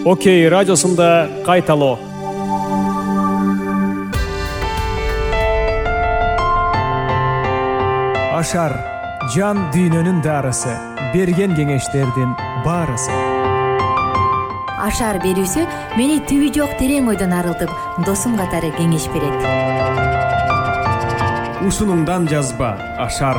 Окей радиосунда кайталоо. Ашар жан дүйнөнүн дарысы, берген кеңештердин баарысы. Ашар берүүсү мени түбү жок терең ойдон арылтып, досум катары кеңеш берет. Ушунумдан жазба Ашар.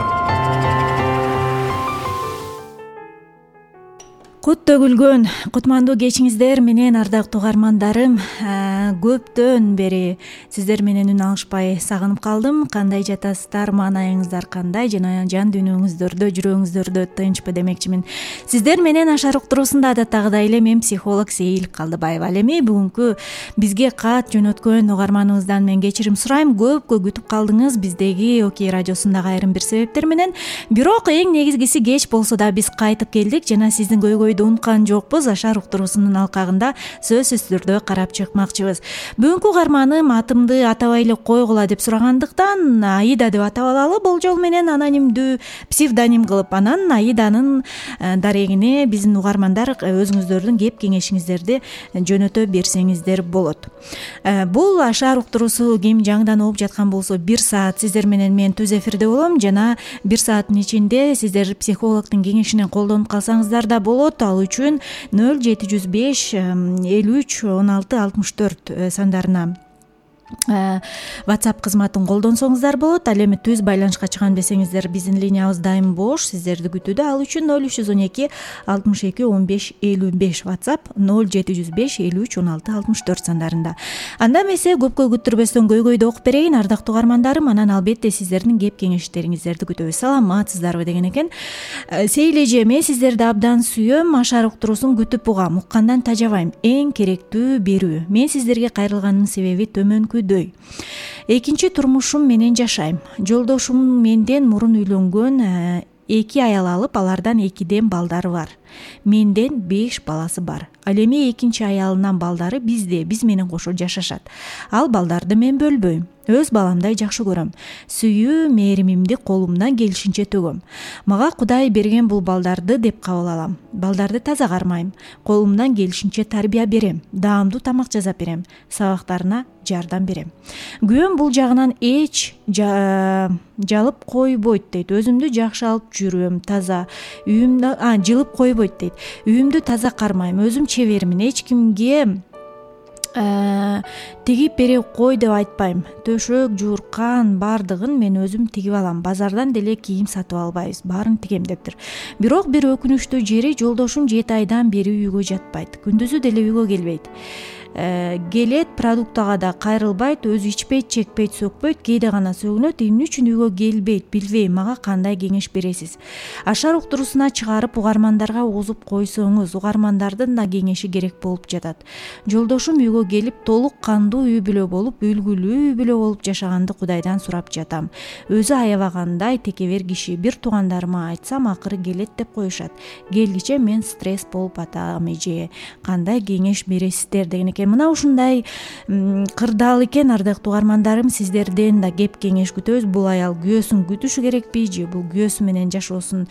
Кут төгүлгөн кутмандуу кечиңиздер менен ардактуу угармандарым. Көптөн бери сиздер менен үн алышпай сагынып калдым. Кандай жатасыздар, маанайыңыздар кандай, жана жан дүйнөңүздөрдө, жүрөгүңүздөрдө тынчпы демекчимин. Сиздер менен Ашар уктуруусунда адаттагыдай эле мен психолог Сейил Калдыбаева. Ал эми бүгүнкү бизге кат жөнөткөн угарманыбыздан мен кечирим сурайм. Көпкө күтүп калдыңыз биздеги Окей радиосундагы айрым бир себептер менен. Бирок эң негизгиси кеч болсо да биз кайтып келдик жана сиздин көйгөйдү унуткан жокпуз. Ашар уктуруусунун алкагында сөзсүз түрдө карап чыкмакчыбыз. Бүгүнкү угарманым атымды атабай эле койгула деп сурагандыктан Аида деп атап алалы болжол менен анонимдүү псевдоним кылып. Анан Аиданын дарегине биздин угармандар өзүңүздөрдүн кеп кеңешиңиздерди жөнөтө берсеңиздер болот. Бул Ашар уктуруусу ким жаңыдан угуп жаткан болсо 1 саат сиздер менен мен түз эфирде болом жана 1 сааттын ичинде сиздер психологдун кеңешинен колдонуп калсаңыздар да болот. Ал үчүн 0705 53 16 64 сандарына WhatsApp кызматын колдонсоңуздар болот. Ал эми түз байланышка чыгам десеңиздер биздин линиябыз дайым бош, сиздерди күтүүдө. Ал үчүн 0312 62 15 55 WhatsApp 0705 53 16 64 сандарында. Анда эмесе көпкө күттүрбөстөн көйгөйдү окуп берейин ардактуу угармандарым. Анан албетте сиздердин кеп кеңештериңиздерди күтөбүз. Саламатсыздарбы деген экен. Сейил эже, мен сиздерди абдан сүйөм. Ашар уктуруусун күтүп угам, уккандан тажабайм. Эң керектүү берүү. Мен сиздерге кайрылганымдын себеби төмөнкү. Экинчи турмушум менен жашайм. Жолдошум менден мурун үйлөнгөн, 2 аял алып, алардан 2ден балдары бар. Менден 5 баласы бар. Ал эми экинчи аялынын балдары биз менен кошо жашашат. Ал балдарды мен бөлбөйм. Өз баламдай жакшы көрөм. Сүйүү, мээримимди колумдан келишинче төгөм. Мага Кудай берген бул балдарды деп кабыл алам. Балдарды таза кармайм. Колумдан келишинче тарбия берем. Даамдуу тамак жасап берем. Сабактарына жардам берем. Күйөөм бул жагынан эч жалып койбойт дейт. Өзүмдү жакшы алып жүрөм, таза. Үйүмдө жылып койбойт дейт. Үйүмдү таза кармайм. Өзүм чебермин. Эч кимге тигип бере кой деп айтпайм. Төшөк, жууркан бардыгын мен өзүм тигип алам. Базардан деле кийим сатып албайбыз. Баарын тигем дептир. Бирок бир өкүнүчтүү жери жолдошум 7 айдан бери үйгө жатпайт. Күндүзү деле үйгө келбейт. Келет, продуктага да кайрылбайт, өзү ичпейт, чекпейт, сөкпөйт, кээде гана сөгүнөт. Эмне үчүн үйгө келбейт, билбейм. Мага кандай кеңеш бересиз? Ашар уктуруусуна чыгарып угармандарга угузуп койсоңуз, угармандардын да кеңеши керек болуп жатат. Жолдошум үйгө келип толук кандуу үй бүлө болуп, үлгүлүү үй бүлө болуп жашаганды Кудайдан сурап жатам. Өзү аябагандай текебер киши. Бир туугандарыма айтсам, акыры келет деп коюшат. Келгиче мен стресс болуп атам эже. Кандай кеңеш бересиздер деген экен. Мына ушундай кырдаал экен ардактуу угармандарым. Сиздерден да кеп кеңеш күтөбүз. Бул аял күйөөсүн күтүшү керекпи же бул күйөөсү менен жашоосун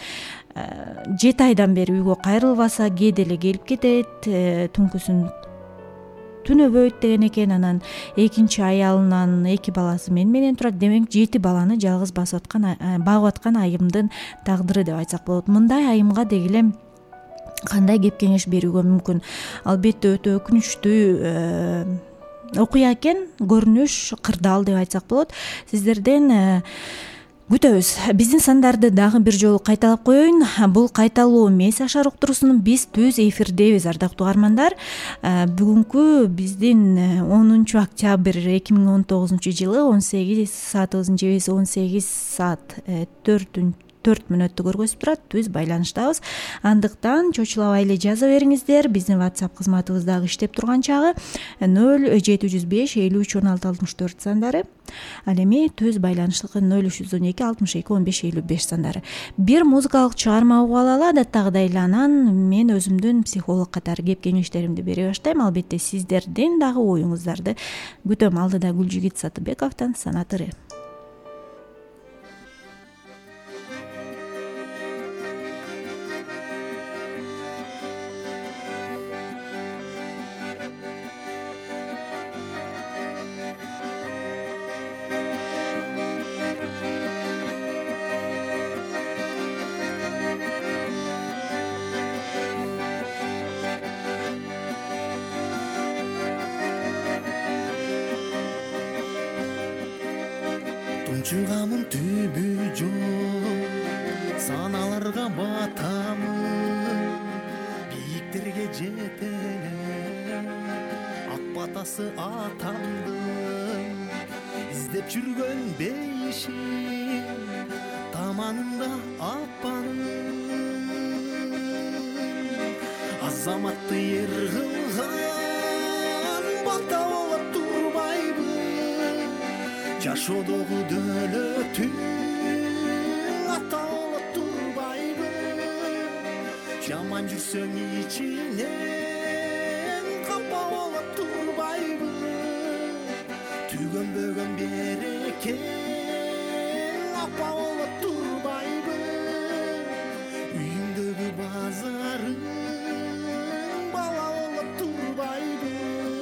7 айдан бери үйгө кайрылбаса, кээде эле келип кетет, түнкүсүн түнөбөйт деген экен. Анан экинчи аялынан 2 баласы менен турат. Демек 7 баланы жалгыз багып аткан айымдын тагдыры деп айтсак болот. Мындай айымга дегиле кандай кеп кеңеш берүүгө мүмкүн? Албетте өтө өкүнүчтүү окуя экен, көрүнүш, кырдаал деп айтсак болот. Сиздерден күтөбүз. Биздин сандарды дагы бир жолу кайталап коеюн. Бул кайталуу эмес Ашар уктуруусунун биз түз эфирдебиз ардактуу угармандар. Бүгүнкү биздин 10 октябрь 2019 жылы 18 саатыбыздын жебеси 18 саат 4 мүнөттү көргөзүп турат. Түз байланыштабыз. Андыктан чочулабай эле жаза бериңиздер. Биздин WhatsApp кызматыбыз дагы иштеп турган чагы 0705 53 16 64 сандары. Ал эми түз байланышлык 0312 62 15 55 сандары. Бир музыкалык чыгарма угуп алалы адаттагыдай эле. Анан мен өзүмдүн психолог катары кеп кеңештеримди бере баштайм. Албетте сиздердин дагы оюңуздарды күтөм. Алдыда Гүлжигит Сатыбековдон Санатыры. Унчугамын түбү жок, саналарга батамын, бийиктерге жетеле ак батасы атамдын. Издеп жүргөн бейишим таманында апанын, азаматты ер кылган бата болуп турбайбы, жашоодогу дөөлөтүң ата болуп турбайбы, жаман жүрсөң ичинен капа болуп турбайбы, түгөнбөгөн береке апа болуп турбайбы, үйүңдөгү базарың бала болуп турбайбы.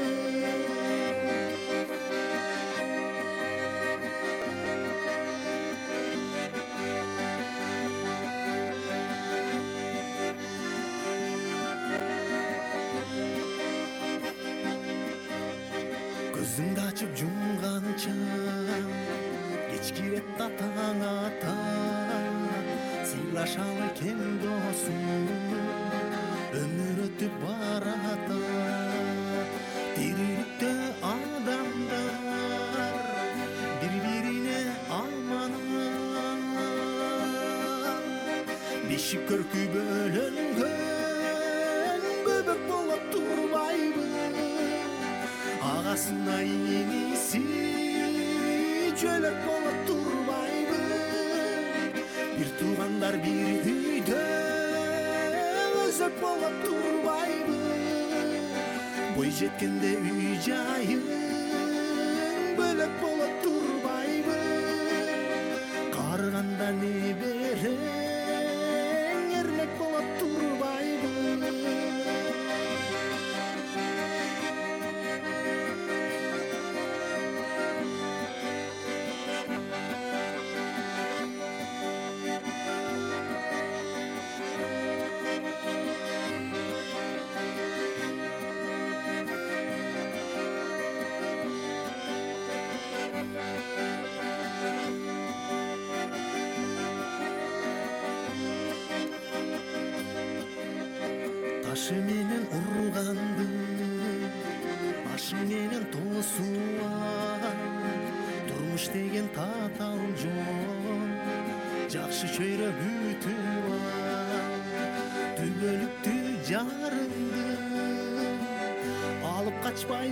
Көзүңдү ачып жумганча кечки бет татаң ата, сыйлашалы экен досум, өмүр өтүп барата. Тириликте адамдар бири-бирине аманат, бешик көркү бөлөнгөн бөбөк болуп турбайбы, агасына иниси жөлөк болуп турбайбы, бир туугандар бир үйдө өзөк болуп турбайбы, бой жеткенде үй жайың бөлөк болуп турбайбы, карыганда неберең эрмек болуп турбайбы. Ташы менен урганды, ашы менен тосуа, турмуш деген татал жол, жакшы чөйрө бүтүп түбөлүктү жарыңды алып качпай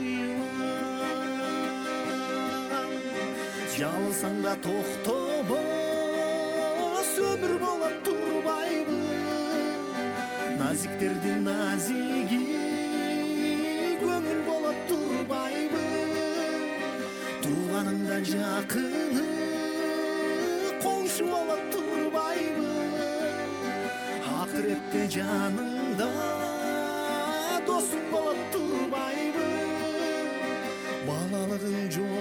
сүйүп, жалсаң да токтобос өмүр болуп турбайбы, назиктердин назиги көңүл болуп турбайбы, тууганыңда жакыны коңшу болуп турбайбы, акыретте жаныңда досуң болуп турбайбы, балалыгың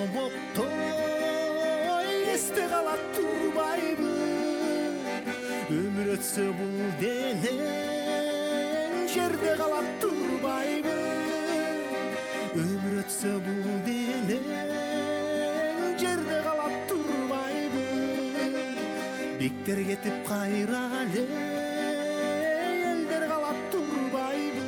жомоктой эсте калат турбайбы, өмүр өтсө бул дене жерде калат турбайбы, өмүр өтсө бул дене жерде калат турбайбы, бектер кетип кайра эле элдер калат турбайбы.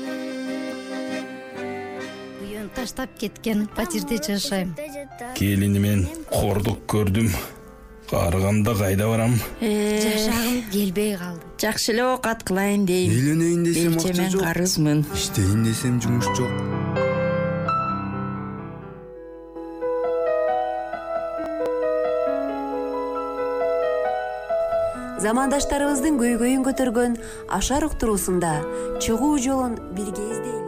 Уюн таштап кеткен патирде жашайм. Келинимен кордук көрдүм. Карыганда кайда барам? Жашагым келбей калды. Жакшы эле оокат кылайын дейм. Үйлөнөйүн десем акча Мен жок. карызмын. Иштейин десем жумуш жок. Замандаштарыбыздын көйгөйүн көтөргөн Ашар уктуруусунда чыгуу жолун бирге издейли.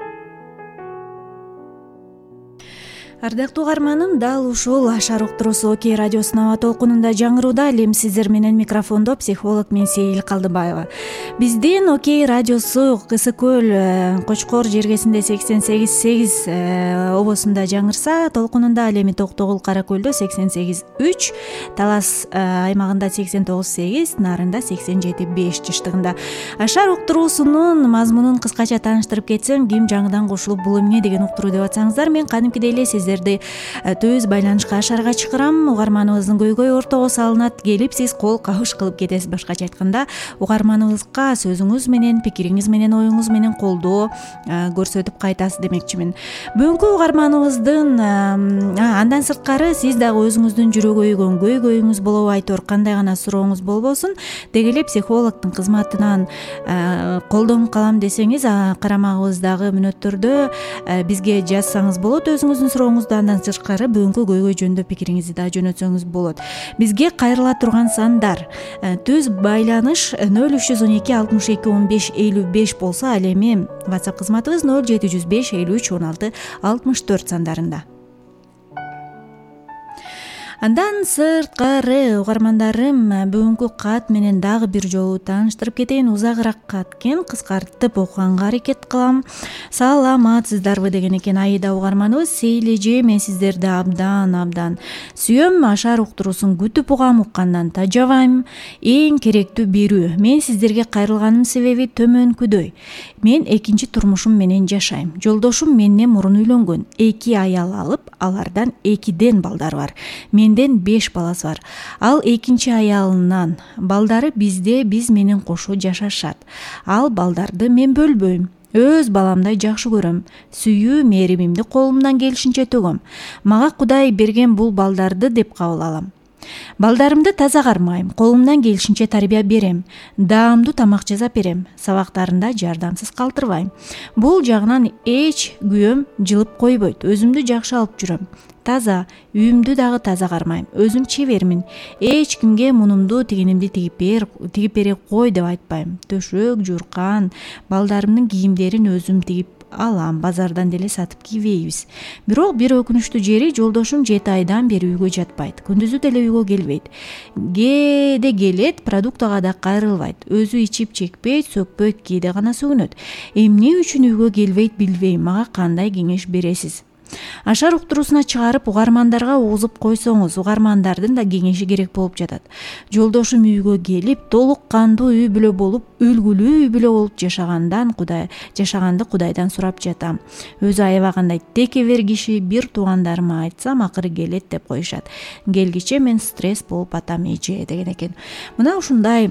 Ардактуу угарманым, дал ушул Ашар уктуруусу Окей радиосунун аба толкунунда жаңырууда. Ал эми сиздер менен микрофондо психолог мен Сейил Калдыбаева. Биздин Окей радиосу Кысы көл Кочкор жергесинде 88,8 обосунда жаңырса, толкунунда ал эми Токтогул Кара көлдө 88,3, Талас аймагында 89,8, Нарында 87,5 жыштыгында. Ашар уктуруусунун мазмунун кыскача тааныштырып кетсем, ким жаңыдан кошулуп бул эмне деген уктуруу деп атсаңыздар, мен кадимкидей эле сиздер сиздерди түз байланышка Ашарга чакырам. Угарманыбыздын көйгөй ортого салынат, келип сиз кол кабыш кылып кетесиз. Башкача айтканда, угарманыбызга сөзүңүз менен, пикириңиз менен, оюңуз менен колдоо көрсөтүп кайтасыз демекчимин. Бүгүнкү угарманыбыздын андан сырткары сиз дагы өзүңүздүн жүрөгү өйгөн көйгөйүңүз болобу, айтор кандай гана сурооңуз болбосун, деги эле психологдун кызматынан колдонуп калам десеңиз, карамагыбыздагы мүнөттөрдө бизге жазсаңыз болот өзүңүздүн сурооңузду. Андан сырткары бүгүнкү көйгөй жөнүндө пикириңизди да жөнөтсөңүз болот. Бизге кайрыла турган сандар: түз байланыш 0312 62 15 55 болсо, ал эми WhatsApp кызматыбыз 0705 53 16 64 сандарында. Андан сырткары угармандарым, бүгүнкү кат менен дагы бир жолу тааныштырып кетейин. Узагыраак кат экен, кыскартып окуганга аракет кылам. Саламатсыздарбы деген экен Аида угарманыбыз. Сейлеже, мен сиздерди абдан сүйөм. Ашар уктуруусун күтүп угам, уккандан тажабайм. Эң керектүү берүү. Мен сиздерге кайрылганымдын себеби төмөнкүдөй. Мен экинчи турмушум менен жашайм. Жолдошум менден мурун үйлөнгөн. 2 аял алып, алардан 2ден балдар бар. Менден 5 баласы бар. Ал экинчи аялынан балдары биз менен кошо жашашат. Ал балдарды мен бөлбөйм. Өз баламдай жакшы көрөм. Сүйүү, мээримимди колумдан келишинче төгөм. Мага Кудай берген бул балдарды деп кабыл алам. Балдарымды таза кармайм, колумдан келишинче тарбия берем. Даамдуу тамак жасап берем. Сабактарында жардамсыз калтырбайм. Бул жагынан эч күйөөм жылып койбойт. Өзүмдү жакшы алып жүрөм. Таза, үйүмдү дагы таза кармайм. Өзүм чебермин. Эч кимге мунумду, тигинимди тигип бере кой деп айтпайм. Төшөк, журкан, балдарымдын кийимдерин өзүм тигип алам. Базардан деле сатып кийбейбиз. Бирок бир өкүнүчтүү жери, жолдошум 7 айдан бери үйгө жатпайт. Күндүзү деле үйгө келбейт. Кээде келет, продуктага да кайрылбайт. Өзү ичип чекпейт, сөкпөйт, кээде гана сөгүнөт. Эмне үчүн үйгө келбейт билбейм. Мага кандай кеңеш бересиз? Ашар уктуруусуна чыгарып угармандарга угузуп койсоңуз, угармандардын да кеңеши керек болуп жатат. Жолдошум үйгө келип, толук кандуу үй бүлө болуп, үлгүлүү үй бүлө болуп жашаганды Кудайдан сурап жатам. Өзү аябагандай текебер киши, бир туугандарыма айтсам акыры келет деп коюшат. Келгиче мен стресс болуп атам эже деген экен. Мына ушундай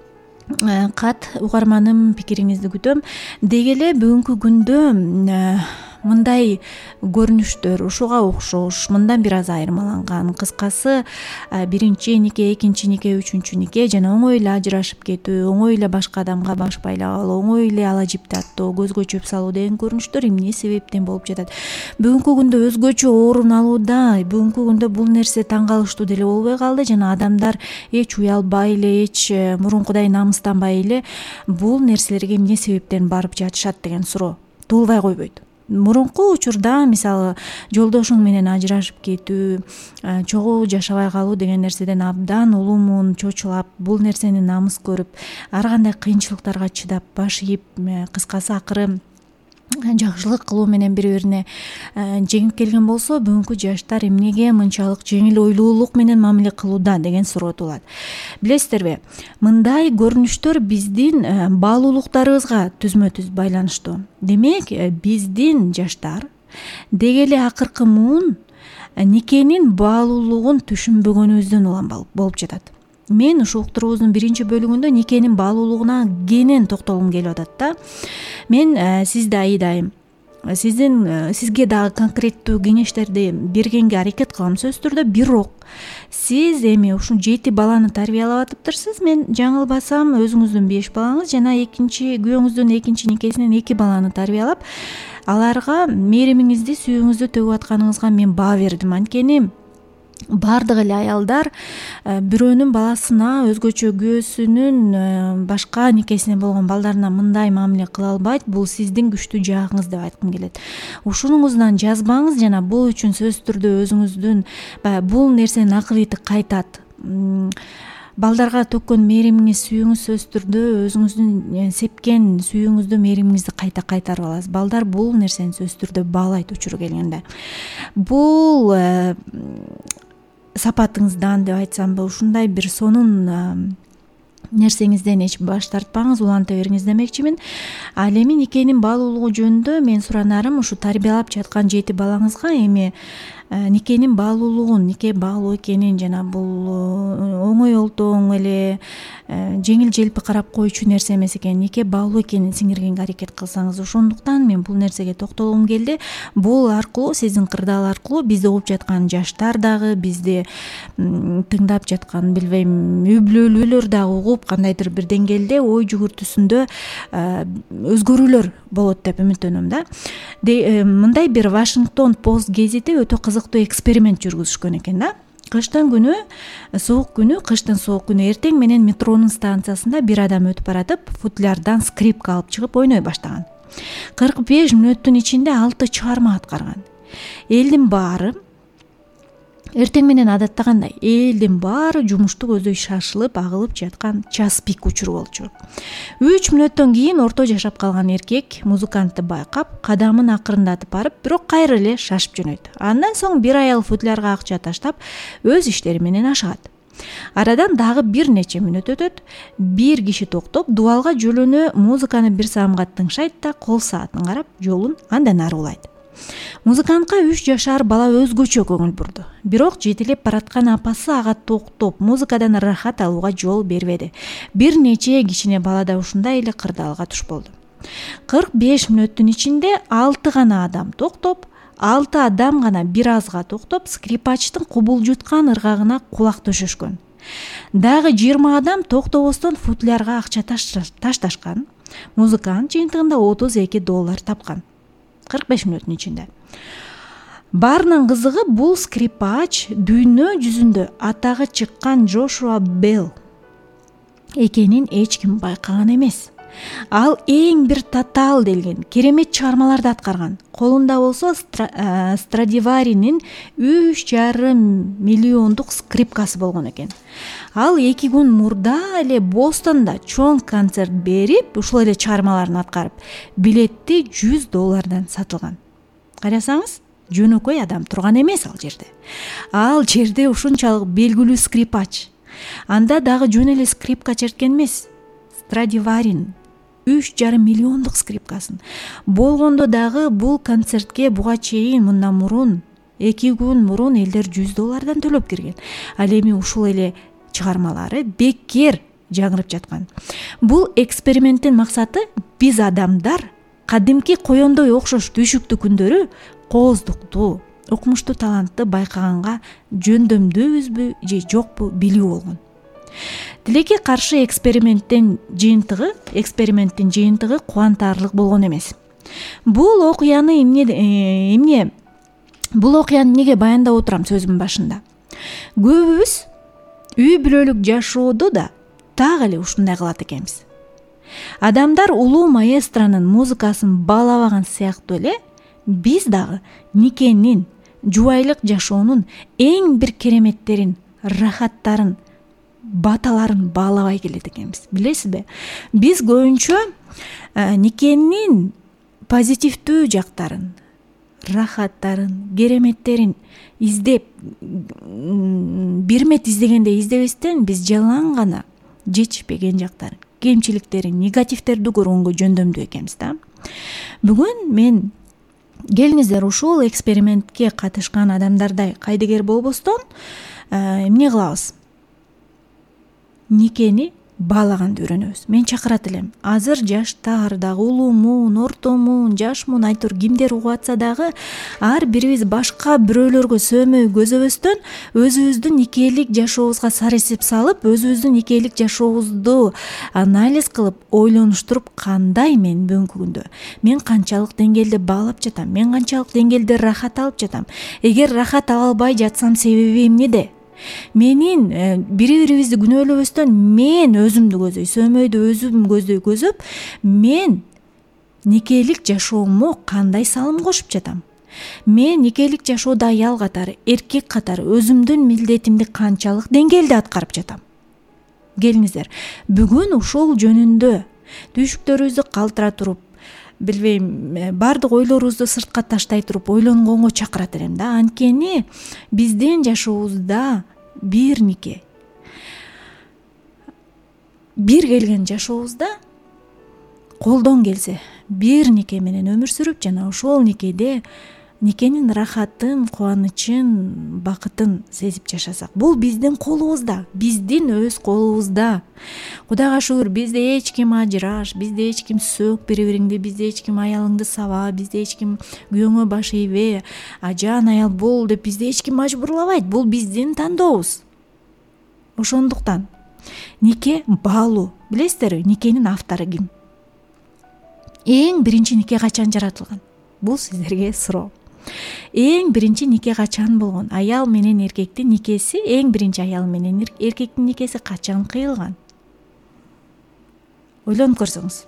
кат угарманым, пикириңизди күтөм. Деги эле бүгүнкү күндө мындай көрүнүштөр ушуга окшош, мындан бир аз айырмаланган. Кыскасы, биринчи нике, экинчи нике, үчүнчү нике жана оңой эле ажырашып кетүү, оңой эле башка адамга баш байлап алуу, оңой эле ала жиптаттоо, көзгө чөп салуу деген көрүнүштөр эмне себептен болуп жатат? Бүгүнкү күндө өзгөчө орун алууда. Бүгүнкү күндө бул нерсе таң калыштуу деле болбой калды. Жана адамдар эч уялбай эле, эч мурункудай намыстанбай эле бул нерселерге эмне себептен барып жатышат деген суроо туулбай койбойт. Мурунку учурда, мисалы, жолдошуң менен ажырашып кетүү, чогуу жашабай калуу деген нерседен абдан улуумун, чочулап, бул нерсени намыс көрүп, ар кандай кыйынчылыктарга чыдап, баш ийип, кыскасы акыры жакшылык кылуу менен бири-бирине жеңип келген болсо, бүгүнкү жаштар эмнеге мынчалык жеңил ойлуулук менен мамиле кылууда деген суроо туулат. Билесиздерби, мындай көрүнүштөр биздин баалуулуктарыбызга түзмө-түз байланыштуу. Демек, биздин жаштар деги эле акыркы муун никенин баалуулугун түшүнбөгөнүбүздөн улам болуп жатат. Мен ушул уктуруубуздун биринчи бөлүгүндө никенин баалуулугуна кенен токтолгум келип атат да. Мен сизди айдайм. Сизге дагы конкреттүү кеңештерди бергенге аракет кылам сөзсүз түрдө. Бирок сиз эми ушул 7 баланы тарбиялап атыптырсыз. Мен жаңылбасам, өзүңүздүн 5 балаңыз жана күйөөңүздүн экинчи никесинен 2 баланы тарбиялап, аларга мээримиңизди, сүйүүңүздү төгүп атканыңызга мен баа бердим. Анткени бардык эле аялдар бирөөнүн баласына, өзгөчө күйөөсүнүн башка никесинен болгон балдарына мындай мамиле кыла албайт. Бул сиздин күчтүү жагыңыз деп айткым келет. Ушунуңуздан жазбаңыз жана бул үчүн сөзсүз түрдө өзүңүздүн бул нерсенин акыбети кайтат. Балдарга төккөн мээримиңиз, сүйүүңүз сөзсүз түрдө өзүңүздүн сепкен сүйүүңүздү, мээримиңизди кайта кайтарып аласыз. Балдар бул нерсени сөзсүз түрдө баалайт учуру келгенде. Бул сапатыңыздан деп айтсамбы, ушундай бир сонун нерсеңизден эч баш тартпаңыз, уланта бериңиз демекчимин. Ал эми никенин баалуулугу жөнүндө мен суранарым ушу тарбиялап жаткан 7 балаңызга эми никенин баалуулугун, нике баалуу экенин жана бул оңой олтоң эле жеңил желпи карап коюучу нерсе эмес экен, нике баалуу экенин сиңиргенге аракет кылсаңыз, ошондуктан мен бул нерсеге токтолгум келди. Бул аркылуу, сиздин кырдаал аркылуу бизди угуп жаткан жаштар дагы, бизди тыңдап жаткан, билбейм, үй-бүлөлөр дагы угуп кандайдыр бир деңгээлде ой жүгүртүүсүндө өзгөрүүлөр болот деп үмүттөнөм да. Мындай бир Вашингтон Пост гезити өтө кызыктуу эксперимент жүргүзүшкөн экен да. Кыштын суук күнү эртең менен метронун станциясында бир адам өтүп баратып, футлярдан скрипка алып чыгып ойной баштаган. 45 мүнөттүн ичинде 6 чыгарма аткарган. Элдин баары эртең менен адаттагандай, элдин баары жумушту көздөй шашылып, агылып жаткан час пик учуру болчу. 3 мүнөттөн кийин орто жашап калган эркек музыкантты байкап, кадамын акырындатып барып, бирок кайра эле шашып жөнөйт. Андан соң бир аял футлярга акча таштап, өз иштери менен ашыгат. Арадан дагы бир нече мүнөт өтөт. Бир киши токтоп, дубалга жөлөнө музыканы бир самга тыңшайт да, кол саатын карап, жолун андан ары улайт. Музыкантка 3 жашар бала өзгөчө көңүл бурду. Бирок жетилеп бараткан апасы ага токтоп, музыкадан рахат алууга жол бербеди. Бир нече кичине бала да ушундай эле кырдаалга туш болду. 45 мүнөттүн ичинде 6 гана адам токтоп, 6 адам гана бир азга токтоп, скрипачтын кубулжуткан ыргагына кулак төшөшкөн. Дагы 20 адам токтобостон футлярга акча ташташкан. Музыкант жыйынтыгында $32 тапкан. 45 мүнөттүн ичинде. Баарынын кызыгы, бул скрипач дүйнө жүзүндө атагы чыккан Джошуа Белл экенин эч ким байкаган эмес. Ал эң бир татаал делген, керемет чыгармаларды аткарган. Колунда болсо Страдиваринин 3,5 миллиондук скрипкасы болгон экен. Ал 2 күн мурда эле Бостонда чоң концерт берип, ушул эле чыгармаларын аткарып, билетти $100 сатылган. Карасаңыз, жөнөкөй адам турган эмес ал жерде. Ал жерде ушунчалык белгилүү скрипач. Анда дагы жөн эле скрипка черткен эмес. Страдиварин 3,5 миллиондук скрипкасын. Болгондо дагы бул концертке буга чейин мындан мурун 2 күн мурун элдер $100 төлөп кирген. Ал эми ушул эле чыгармалары бекер жаңырып жаткан. Бул эксперименттин максаты биз адамдар кадимки коёндой окшош түшүктүү күндөрү кооздукту, окумуштуу талантты байкаганга жөндөмдөбүзбү же жокпу билүү болгон. Тилекке каршы эксперименттин жыйынтыгы кубантарлык болгон эмес. Бул окуяны эмне баяндап отурам сөзүмдүн башында. Көбүбүз үй бүлөлүк жашоодо да так эле ушундай кылат экенбиз. Адамдар улуу маэстронун музыкасын баалабаган сыяктуу эле, биз дагы никенин, жубайлык жашоонун эң бир кереметтерин, рахаттарын, баталарын баалабай келет экенбиз. Билесизби? Биз көбүнчө никенин позитивдүү жактарын, рахаттарын, кереметтерин издеп, бирмет издегенде издебестен, биз жалаң гана жетишпеген жактарын, кемчиликтерин, негативдерди көргөнгө жөндөмдүү экенбиз да. Бүгүн мен келиңиздер ушул экспериментке катышкан адамдардай кайдыгер болбостон эмне кылабыз? Никени баалаганды үйрөнөбүз. Мен чакырат элем. Азыр жаштар дагы, улуумун, ортомун, жашмун айтор кимдер угуп атса дагы, ар бирибиз башка бирөөлөргө сөөмөй көзөбөстөн өзүбүздүн никелик жашообузга сар эсеп салып, өзүбүздүн никелик жашообузду анализ кылып, ойлонуштуруп, кандай мен бүгүнкү күндө мен канчалык деңгээлде баалап жатам, мен канчалык деңгээлде рахат алып жатам. Эгер рахат ала албай жатсам, себеби эмнеде? Менин бири-бирибизди күнөөлөбөстөн мен өзүмдү көздөй, сөөмөйдү өзүм көздөп, мен никелик жашоомо кандай салым кошуп жатам? Мен никелик жашоодо аял катары, эркек катары өзүмдүн милдетимди канчалык деңгээлде аткарып жатам? Келиңиздер, бүгүн ушул жөнүндө түйшүктөрүбүздү калтыра туруп, билбейм, баардык ойлорубузду сыртка таштай туруп ойлонгонго чакырат элем да. Анткени биздин жашообузда бир нике бир келген жашообузда колдон келсе бир нике менен өмүр сүрүп, жана ошол никеде никенин рахатын, кубанычын, бакытын сезип жашасак, бул биздин колубузда, биздин өз колубузда. Кудайга шүгүр, бизде эч ким ажыраш, бизде эч ким сөк бири-бириңди, бизде эч ким аялыңды саба, бизде эч ким күйөөңө баш ийбе, ажан аял бол деп бизде эч ким мажбурлабайт. Бул биздин тандообуз. Ошондуктан нике баалуу. Билесиздерби, никенин автору ким? Эң биринчи нике качан жаратылган? Бул сиздерге суроо. Эң биринчи нике качан болгон? Аял менен эркектин никеси, эң биринчи аял менен эркектин никеси качан кыйылган? Ойлонуп көрсөңүз.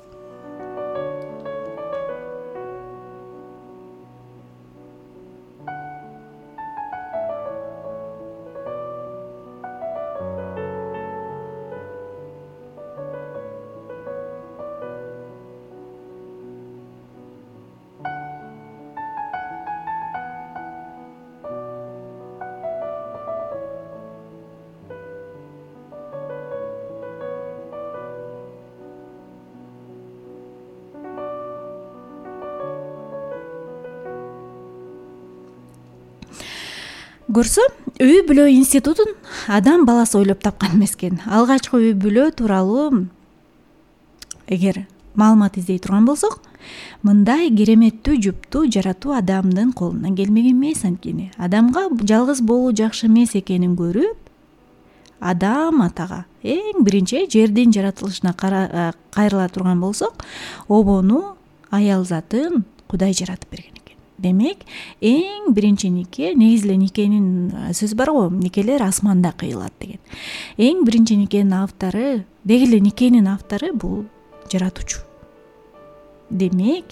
Көрсө, үй бүлө институтун адам баласы ойлоп тапкан эмес экен. Алгачкы үй бүлө тууралуу эгер маалымат издей турган болсок, мындай кереметтүү жупту жаратуу адамдын колунан келмеген эмес. Анткени адамга жалгыз болуу жакшы эмес экенин көрүп, адам атага эң биринчи жердин жаратылышына кайрыла турган болсок, обону, аял затын Кудай жаратып берген. Демек, эң биринчи нике, негизи эле никенин сөзү бар го, никелер асманда кыйылат деген. Эң биринчи никенин автору, деги эле никенин автору бул жаратуучу. Демек,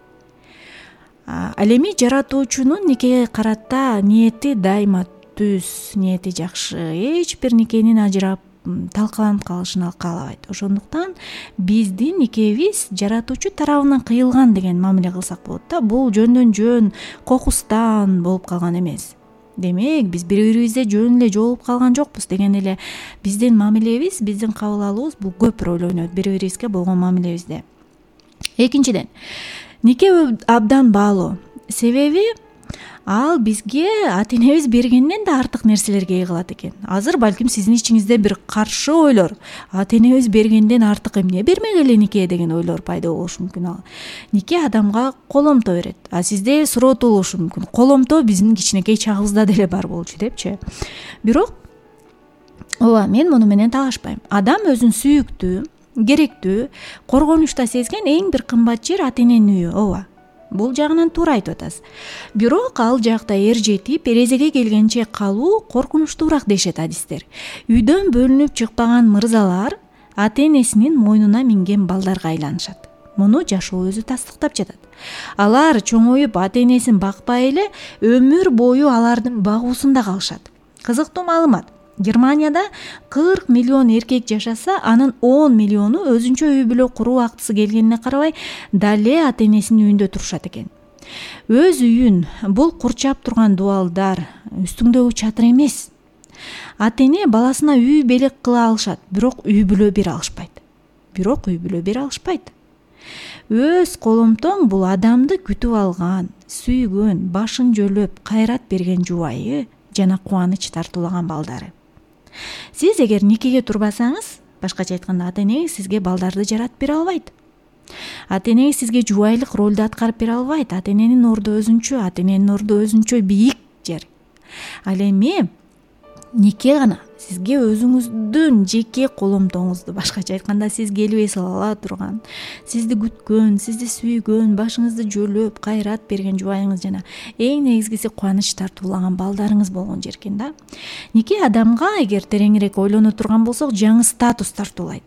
ал эми жаратуучунун никеге карата ниети дайыма түз, ниети жакшы. Эч бир никенин ажырап талкаланып калышын ал каалабайт. Ошондуктан биздин никебиз жаратуучу тарабынан кыйылган деген мамиле кылсак болот да. Бул жөндөн жөн кокустан болуп калган эмес. Демек, биз бири-бирибизде жөн эле жолугуп калган жокпуз деген эле биздин мамилебиз, биздин кабыл алуубуз бул көп роль ойнойт бири-бирибизге болгон мамилебизде. Экинчиден, нике абдан баалуу. Себеби ал бизге ата-энебиз бергенден да артык нерселерге ээ кылат экен. Азыр балким сиздин ичиңизде бир каршы ойлор, ата-энебиз бергенден артык эмне бермегиле нике деген ойлор пайда болушу мүмкүн. Ал нике адамга коломто берет. А сизде суроо туулушу мүмкүн. Коломто биздин кичинекей чагыбызда деле бар болчу депчи. Бирок ооба, мен муну менен талашпайм. Адам өзүн сүйүктүү, керектүү, коргонучта сезген эң бир кымбат жер ата-эненин үйү. Ооба. Бул жагынан туура айтып атасыз. Бирок ал жакта эр жетип, эрезеге келгенче калуу коркунучтуураак дешет адистер. Үйдөн бөлүнүп чыкпаган мырзалар ата-энесинин мойнуна минген балдарга айланышат. Муну жашоо өзү тастыктап жатат. Алар чоңоюп ата-энесин бакпай эле өмүр бою алардын багуусунда калышат. Кызыктуу маалымат. Германияда 40 миллион эркек жашаса, анын 10 миллиону өзүнчө үй бүлө куруу актысы келгенине карабай, дале ата-энесинин үйүндө турушат экен. Өз үйүн бул курчап турган дубалдар, үстүңдөгү чатыр эмес. Ата-эне баласына үй белек кыла алышат, бирок үй бүлө бере алышпайт. Өз коломтоң бул адамды күтүп алган, сүйгөн, башын жөлөп, кайрат берген жубайы жана кубаныч тартуулаган балдары. Сиз эгер никеге турбасаңыз, башкача айтканда, ата-энеңиз сизге балдарды жаратып бере албайт. Ата-энеңиз сизге жубайлык ролду аткарып бере албайт. Ата-эненин орду өзүнчө бийик жер. Ал эми нике гана сизге өзүңүздүн жеке коломтоңузду, башкача айтканда, сизге элбей ала турган, сизди күткөн, сизди сүйгөн, башыңызды жөлөп, кайрат берген жубайыңыз жана эң негизгиси кубаныч тартуулаган балдарыңыз болгон жер экен да. Нике адамга, эгер тереңирээк ойлоно турган болсок, жаңы статус тартуулайт.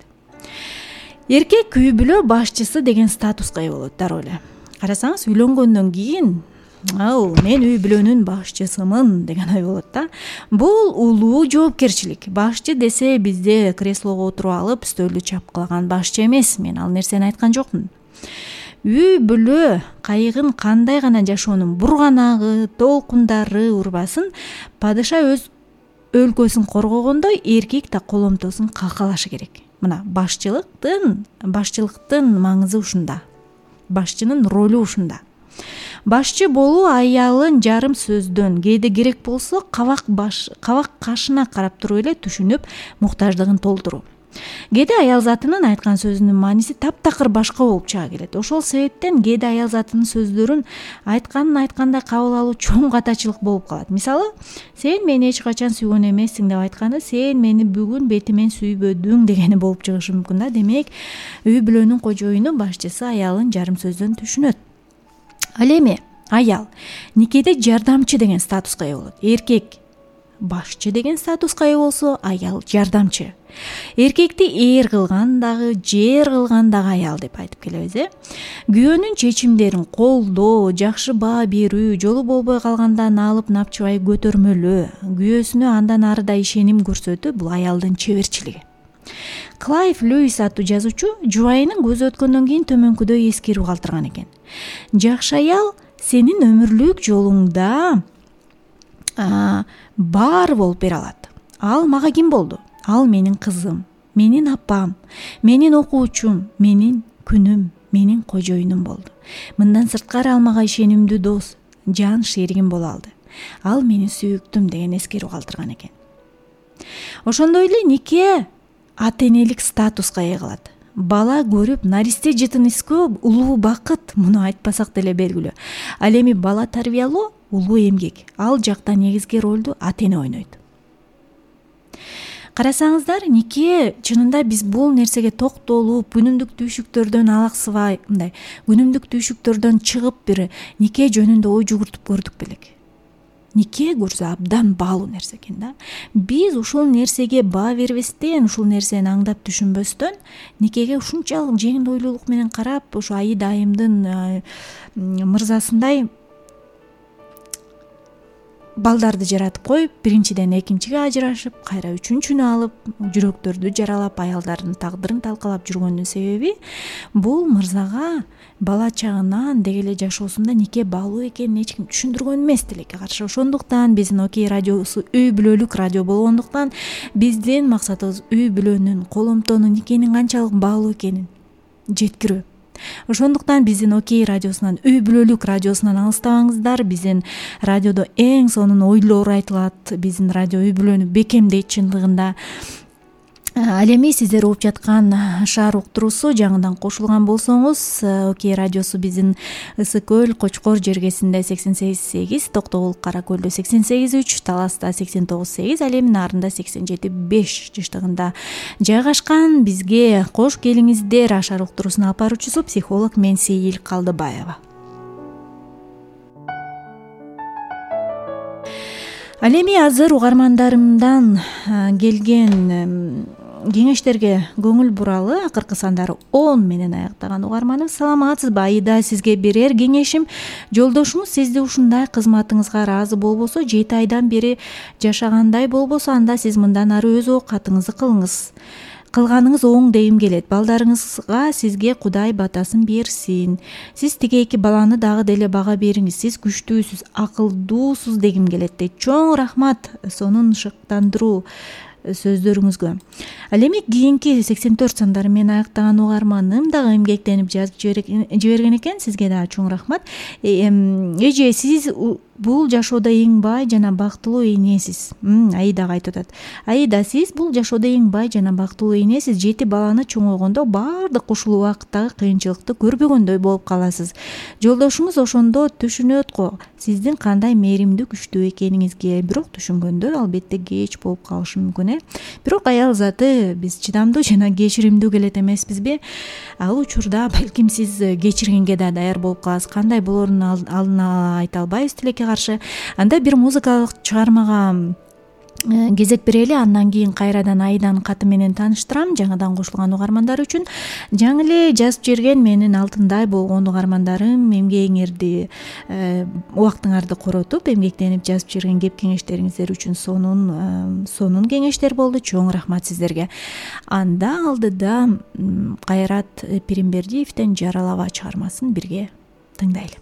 Эркек үй бүлө башчысы деген статуска ээ болот дароо эле. Карасаңыз, үйлөнгөндөн кийин мен үй бүлөнүн башчысымын деген ой болот да. Бул улуу жоопкерчилик. Башчы десе бизде креслого отуруп алып, стөлдү чапкылаган башчы эмес. Мен ал нерсени айткан жокмун. Үй бүлө кайыгын кандай гана жашоонун бурганагы, толкундары урбасын, падыша өз өлкөсүн коргогондой, эркек да коломтосун калкалашы керек. мына башчылыктын маңызы ушунда, башчынын ролу ушунда. Башчы болуу аялын жарым сөздөн, кээде керек болсо кабак кашына карап туруп эле түшүнүп, муктаждыгын толтуруу. Кээде аял затынын айткан сөзүнүн мааниси таптакыр башка болуп чыга келет. Ошол себептен кээде аял затынын сөздөрүн айтканын айткандай кабыл алуу чоң катачылык болуп калат. Мисалы, сен мени эч качан сүйгөн эмессиң деп айтканы сен мени бүгүн бетимен сүйбөдүң дегени болуп чыгышы мүмкүн да. Демек, үй бүлөнүн кожоюну, башчысы аялын жарым сөздөн түшүнөт. Ал эми аял никеде жардамчы деген статуска ээ болот. Эркек башчы деген статуска ээ болсо, аял жардамчы. Эркекти эр кылган дагы, жер кылган дагы аял деп айтып келебиз. Күйөөнүн чечимдерин колдоо, жакшы баа берүү, жолу болбой калганда алып напчыбай көтөрмөлөө, күйөөсүнө андан ары да ишеним көрсөтүү бул аялдын чеберчилиги. Клайв Льюис аттуу жазуучу жубайынын көзү өткөндөн кийин төмөнкүдөй эскерүү калтырган экен. Жакшы аял сенин өмүрлүк жолуңда баары болуп бере алат. Ал мага ким болду? Ал менин кызым, менин апам, менин окуучум, менин күнүм, менин кожоюнум болду. Мындан сырткары ал мага ишенимдүү дос, жан шеригим боло алды. Ал менин сүйүктүм деген эскерүү калтырган экен. Ошондой эле нике ата энелик статуска ээ кылат. Бала көрүп наристе жытыныскөө улуу бакыт, муну айтпасак деле белгилүү. Ал эми бала тарбиялоо улуу эмгек. Ал жакта негизги ролду ата эне ойнойт. Карасаңыздар, нике чынында биз бул нерсеге токтолуп, күнүмдүк түйшүктөрдөн алаксыбай, мындай күнүмдүк түйшүктөрдөн чыгып бир нике жөнүндө ой жүгүртүп көрдүк белек. Нике көрсө абдан баалуу нерсе экен да. Биз ушул нерсеге баа бербестен, ушул нерсени аңдап түшүнбөстөн, никеге ушунчалык жеңил ойлуулук менен карап, ушу Аида айымдын мырзасындай балдарды жаратып коюп, биринчиден экинчиге ажырашып, кайра үчүнчүнү алып, жүрөктөрдү жаралап, аялдардын тагдырын талкалап жүргөнүн себеби бул мырзага бала чагынан деги эле жашоосунда нике баалуу экенин эч ким түшүндүргөн эмес тилекке каршы. Ошондуктан биздин Окей радиосу үй бүлөлүк радио болгондуктан биздин максатыбыз үй бүлөнүн, коломтонун, никенин канчалык баалуу экенин жеткирүү. Ошондуктан биздин Окей радиосунан, үй бүлөлүк радиосунан алыстабаңыздар. Биздин радиодо эң сонун ойлор айтылат. Биздин радио үй бүлөнү бекемдейт чындыгында. Ал эми сиздер угуп жаткан шаар уктуруусу жаңыдан кошулган болсоңуз, Окей радиосу биздин Ысык көл, Кочкор жергесинде 88.8, Токтогул, Кара көлдө 88.3, Таласта 89.8, ал эми Нарында 87.5 жыштыгында жайгашкан. Бизге кош келиңиздер. Шаар уктуруусунун алып баруучусу психолог мен Сейил Калдыбаева. Ал эми азыр угармандарымдан келген кеңештерге көңүл буралы. Акыркы сандары 10 менен аяктаган угарманым. Саламатсызбы Аида? Сизге берер кеңешим, жолдошуңуз сизди ушундай кызматыңызга ыраазы болбосо, 7 айдан бери жашагандай болбосо, анда сиз мындан ары өз оокатыңызды кылыңыз. Кылганыңыз оң дегим келет. Балдарыңызга сизге Кудай батасын берсин. Сиз тиги 2 баланы дагы деле бага бериңиз. Сиз күчтүүсүз, акылдуусуз дегим келет дейт. Чоң рахмат сонун шыктандыруу сөздөрүңүзгө. Ал эми кийинки 84 сандары менен аяктаган угарманым дагы эмгектенип жазып жиберген экен. Сизге дагы чоң рахмат. Эже, сиз бул жашоодо эң бай жана бактылуу энесиз. Аидага айтып атат. Аида, сиз бул жашоодо эң бай жана бактылуу энесиз. 7 баланы чоңойгондо баардык ушул убакыттагы кыйынчылыкты көрбөгөндөй болуп каласыз. Жолдошуңуз ошондо түшүнөт го сиздин кандай мээримдүү, күчтүү экениңизге. Бирок түшүнгөндө албетте кеч болуп калышы мүмкүн. Бирок аял заты биз чыдамдуу жана кечиримдүү келет эмеспизби? Ал учурда балким сиз кечиргенге да даяр болуп каласыз. Кандай болорун алдын ала айта албайбыз тилекке каршы. Анда бир музыкалык чыгармага кезек берели. Андан кийин кайрадан Аиданын каты менен тааныштырам. Жаңыдан кошулган угармандар үчүн жаңы эле жазып жиберген менин алтындай болгон угармандарым, эмгегиңерди, убактыңарды коротуп, эмгектенип жазып жиберген кеп кеңештериңиздер үчүн сонун кеңештер болду. Чоң рахмат сиздерге. Анда алдыда Кайрат Пиримбердиевден Жаралаба чыгармасын бирге тыңдайлы.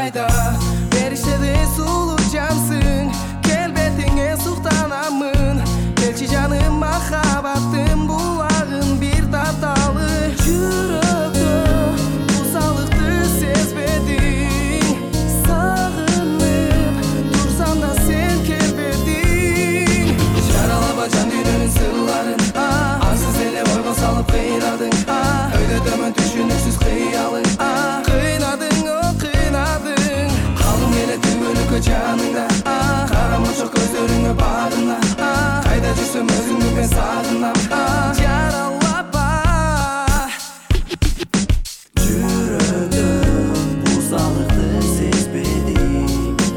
кайда беришеди сулуу жансың келбетиңе суктанамын келчи жаным махабаттын булагын бир таталы жүрөктө кусалыкты сезбедиң сагынып турсам да сен келбедиң жаралаба жан дүйнөнүн сырларын ансыз эле ойго салып кыйнадың өйдө төмөн түшүнүксүз кыялың кыйнадың кыйнадың калдым эле түбөлүккө жаныңда карамочок көздөрүңө багына кайда жүрсөм өзүңдү мен сагынам жаралаба жүрөктө кусалыкты сезбедиң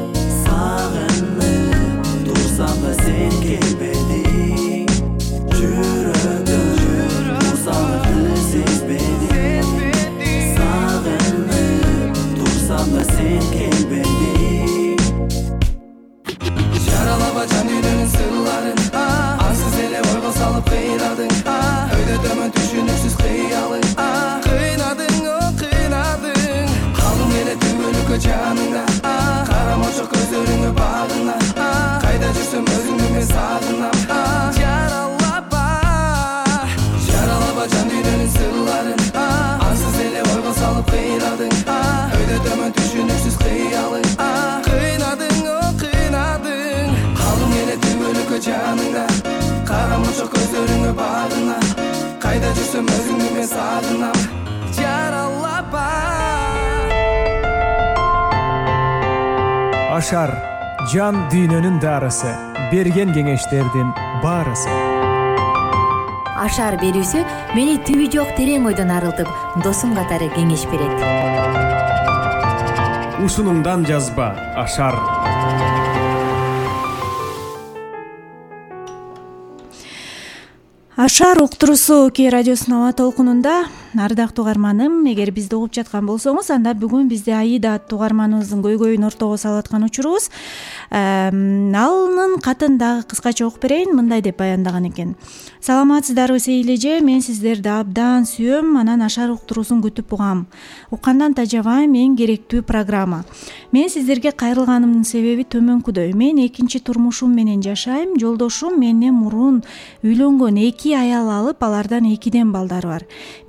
сагынып турсам да сен келбедиң жүрөктө кусалыкты сезбедиң сагынып турсам да сен келбедиң жаралаба жан дүйнөнүн сырларын ансыз эле ойго салып кыйнадың өйдө төмөн түшүнүксүз кыялың кыйнадың кыйнадың калдым эле түбөлүккө жаныңда карамочок көздөрүңө багына кайда жүрсөм өзүңдү мен сагынам жаралаба жаралаба жан дүйнөнүн сырларын ансыз эле ойго салып кыйнадың өйдө төмөн түшүнүксүз кыялың кыйнадың кыйнадың калдым эле түбөлүккө жаныңда карамочок көздөрүңө багына кайда жүрсөм өзүңдү мен сагынам жаралаба Ашар жан дүйнөнүн дарысы, берген кеңештердин баарысы. Ашар берүүсү мени түбү жок терең ойдон арылтып, досум катары кеңеш берет. Ушунумдан жазба Ашар. Ашар уктуруусу Кээ радиосунун аба толкунунда. Ардактуу угарманым, эгер бизди угуп жаткан болсоңуз, анда бүгүн бизде Аида аттуу угарманыбыздын көйгөйүн ортого салып аткан учурубуз. Анын катын дагы кыскача окуп берейин. Мындай деп баяндаган экен. Саламатсыздарбы Сейил эже, мен сиздерди абдан сүйөм, анан Ашар уктуруусун күтүп угам. Уккандан тажабайм, эң керектүү программа. Мен сиздерге кайрылганымдын себеби төмөнкүдөй. Мен экинчи турмушум менен жашайм. Жолдошум менден мурун үйлөнгөн, 2 аял алып, алардан 2ден балдары бар.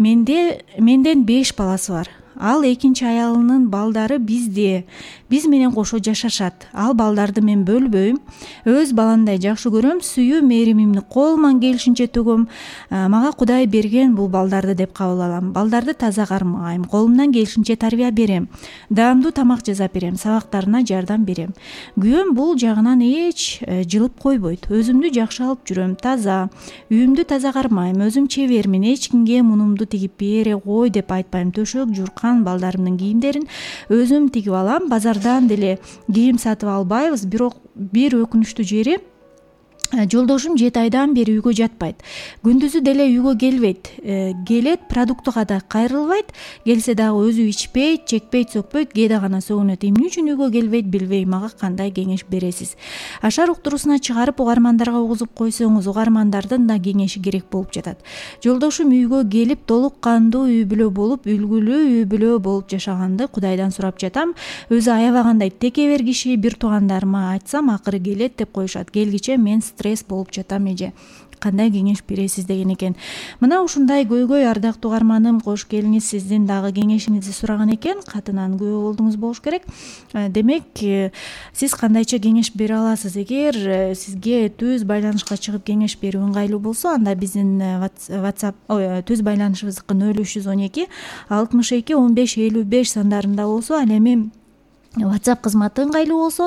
Менден 5 баласы бар. Ал экинчи аялынын балдары бизде, биз менен кошо жашашат. Ал балдарды мен бөлбөйм. Өз баландай жакшы көрөм, сүйүү мээримимди колуман келишинче төгөм. Мага Кудай берген бул балдарды деп кабыл алам. Балдарды таза кармайм, колумдан келишинче тарбия берем. Даамдуу тамак жасап берем, сабактарына жардам берем. Күйөөм бул жагынан эч жылып койбойт. Өзүмдү жакшы алып жүрөм, таза. Үйүмдү таза кармайм, өзүм чебермин. Эч кимге мунумду тигип бере кой деп айтпайм. Төшөк, журкан балдарымдын кийимдерин өзүм тигип алам. Базардан деле кийим сатып албайбыз, бирок бир өкүнүчтүү жери жолдошум 7 айдан бери үйгө жатпайт. Күндүзү деле үйгө келбейт. Келет, продуктуга да кайрылбайт. Келсе дагы өзү ичпейт, чекпейт, сөкпөйт, кээде гана сөгүнөт. Эмне үчүн үйгө келбейт билбейм. Мага кандай кеңеш бересиз? Ашар уктуруусуна чыгарып угармандарга угузуп койсоңуз, угармандардын да кеңеши керек болуп жатат. Жолдошум үйгө келип, толук кандуу үй бүлө болуп, үлгүлүү үй бүлө болуп жашаганды Кудайдан сурап жатам. Өзү аябагандай текебер киши, бир туугандарыма айтсам акыры келет деп коюшат. Келгиче мен стресс болуп жатам эже. Кандай кеңеш бересиз деген экен. Мына ушундай көйгөй ардактуу угарманым, кош келиңиз, сиздин дагы кеңешиңизди сураган экен. Катынан күбө болдуңуз болуш керек. Демек, сиз кандайча кеңеш бере аласыз? Эгер сизге түз байланышка чыгып кеңеш берүү ыңгайлуу болсо, анда биздин WhatsApp түз байланышыбыздыкы 0312 62 15 55 сандарында болсо, ал эми WhatsApp кызматы ыңгайлуу болсо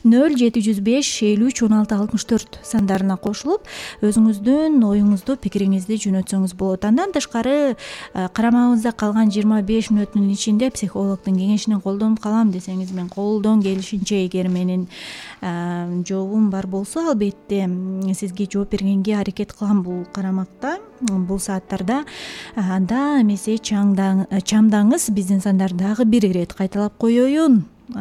0705 53 16 64 сандарына кошулуп, өзүңүздүн оюңузду, пикириңизди жөнөтсөңүз болот. Андан тышкары карамагыбызда калган 25 мүнөттүн ичинде психологдун кеңешинен колдонуп калам десеңиз, мен колдон келишинче, эгер менин жообум бар болсо, албетте сизге жооп бергенге аракет кылам бул карамакта, бул сааттарда. Анда эмесе чамдаңыз, биздин сандар дагы бир ирет кайталап коеюн.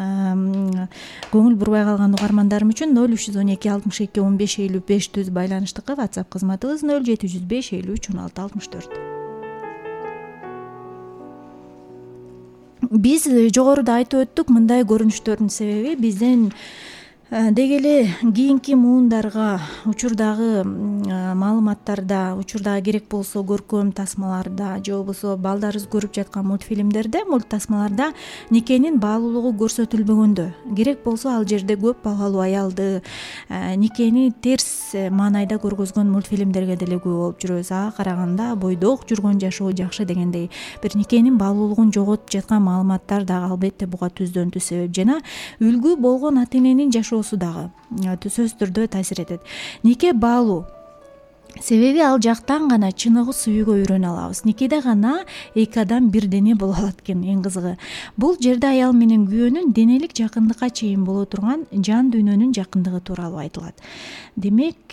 Көңүл бурбай калган угармандарым үчүн 0312 62 15 55 түз байланыштыкы WhatsApp кызматыбыз 0705 53 16 64. биз жогоруда айтып өттүк, мындай көрүнүштөрдүн себеби биздин деги эле кийинки муундарга учурдагы маалыматтарда, учурдагы керек болсо көркөм тасмаларда же болбосо балдарыбыз көрүп жаткан мультфильмдерде, мульттасмаларда никенин баалуулугу көрсөтүлбөгөндө, керек болсо ал жерде көп балалуу аялды, никени терс маанайда көргөзгөн мультфильмдерге деле күбө болуп жүрөбүз. Ага караганда бойдок жүргөн жашоо жакшы дегендей бир никенин баалуулугун жоготуп жаткан маалыматтар дагы албетте буга түздөн түз себеп. Жана үлгү болгон ата эненин жашоосу дагы сөзсүз түрдө таасир этет. Нике баалуу, себеби ал жактан гана чыныгы сүйүүгө үйрөнө алабыз. Никеде гана эки адам бир дене боло алат экен. Эң кызыгы, бул жерде аял менен күйөөнүн денелик жакындыкка чейин боло турган жан дүйнөнүн жакындыгы тууралуу айтылат. Демек,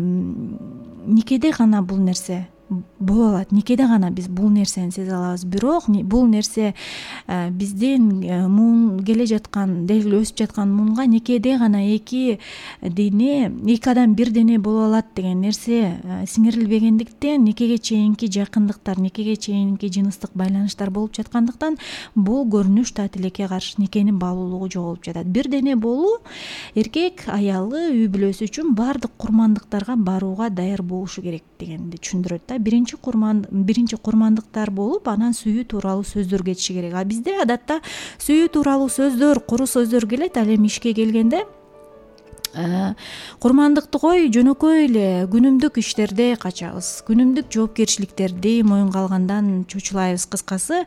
никеде гана бул нерсе боло алат. Никеде гана биз бул нерсени сезе алабыз. Бирок бул нерсе биздин муун келе жаткан, деги эле өсүп жаткан муунга никеде гана эки адам бир дене боло алат деген нерсе сиңирилбегендиктен, никеге чейинки жакындыктар, никеге чейинки жыныстык байланыштар болуп жаткандыктан бул көрүнүш да тилекке каршы никенин баалуулугу жоголуп жатат. Бир дене болуу эркек аялы үй бүлөсү үчүн баардык курмандыктарга барууга даяр болушу керек дегенди түшүндүрөт да. Биринчи курмандыктар болуп, анан сүйүү тууралуу сөздөр кетиши керек. А бизде адатта сүйүү тууралуу сөздөр, куру сөздөр келет. Ал эми ишке келгенде курмандыкты кой, жөнөкөй эле күнүмдүк иштерде качабыз. Күнүмдүк жоопкерчиликтерди моюнга алгандан чочулайбыз. Кыскасы,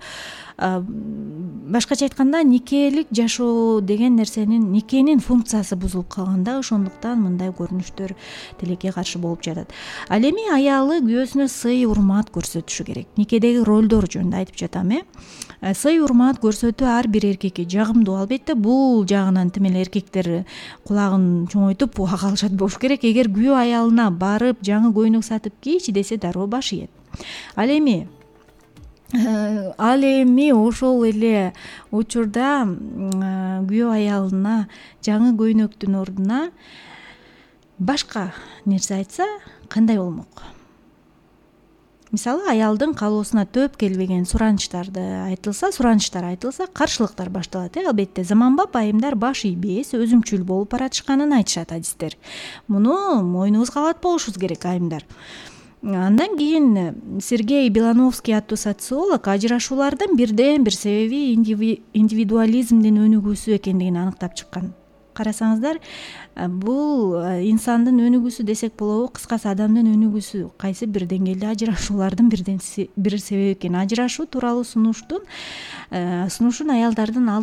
башкача айтканда, никелик жашоо деген нерсенин, никенин функциясы бузулуп калганда, ошондуктан мындай көрүнүштөр тилекке каршы болуп жатат. Ал эми аялы күйөөсүнө сый, урмат көрсөтүшү керек. Никедеги ролдор жөнүндө айтып жатам. Сый, урмат көрсөтүү ар бир эркекке жагымдуу. Албетте, бул жагынан тим эле эркектер кулагын чоңойтуп ага алышат болуш керек. Эгер күйөө аялына барып жаңы көйнөк сатып кийчи десе, дароо баш ийет. Ал эми ошол эле учурда күйөө аялына жаңы көйнөктүн ордуна башка нерсе айтса кандай болмок? Мисалы, аялдын каалоосуна төөп келбеген суранычтар айтылса, каршылыктар башталат. Албетте, заманбап айымдар баш ийбес, өзүмчүл болуп баратышканын айтышат адистер. Муну мойнубузга алат болушубуз керек, айымдар. Андан кийин Сергей Белановский аттуу социолог ажырашуулардын бирден бир себеби индивидуализмдин өнүгүүсү экендигин аныктап чыккан. Карасаңыздар, бул инсандын өнүгүүсү десек болобу, кыскасы адамдын өнүгүүсү кайсы бир деңгээлде ажырашуулардын бир себеби экен. Ажырашуу тууралуу сунуштун аялдардын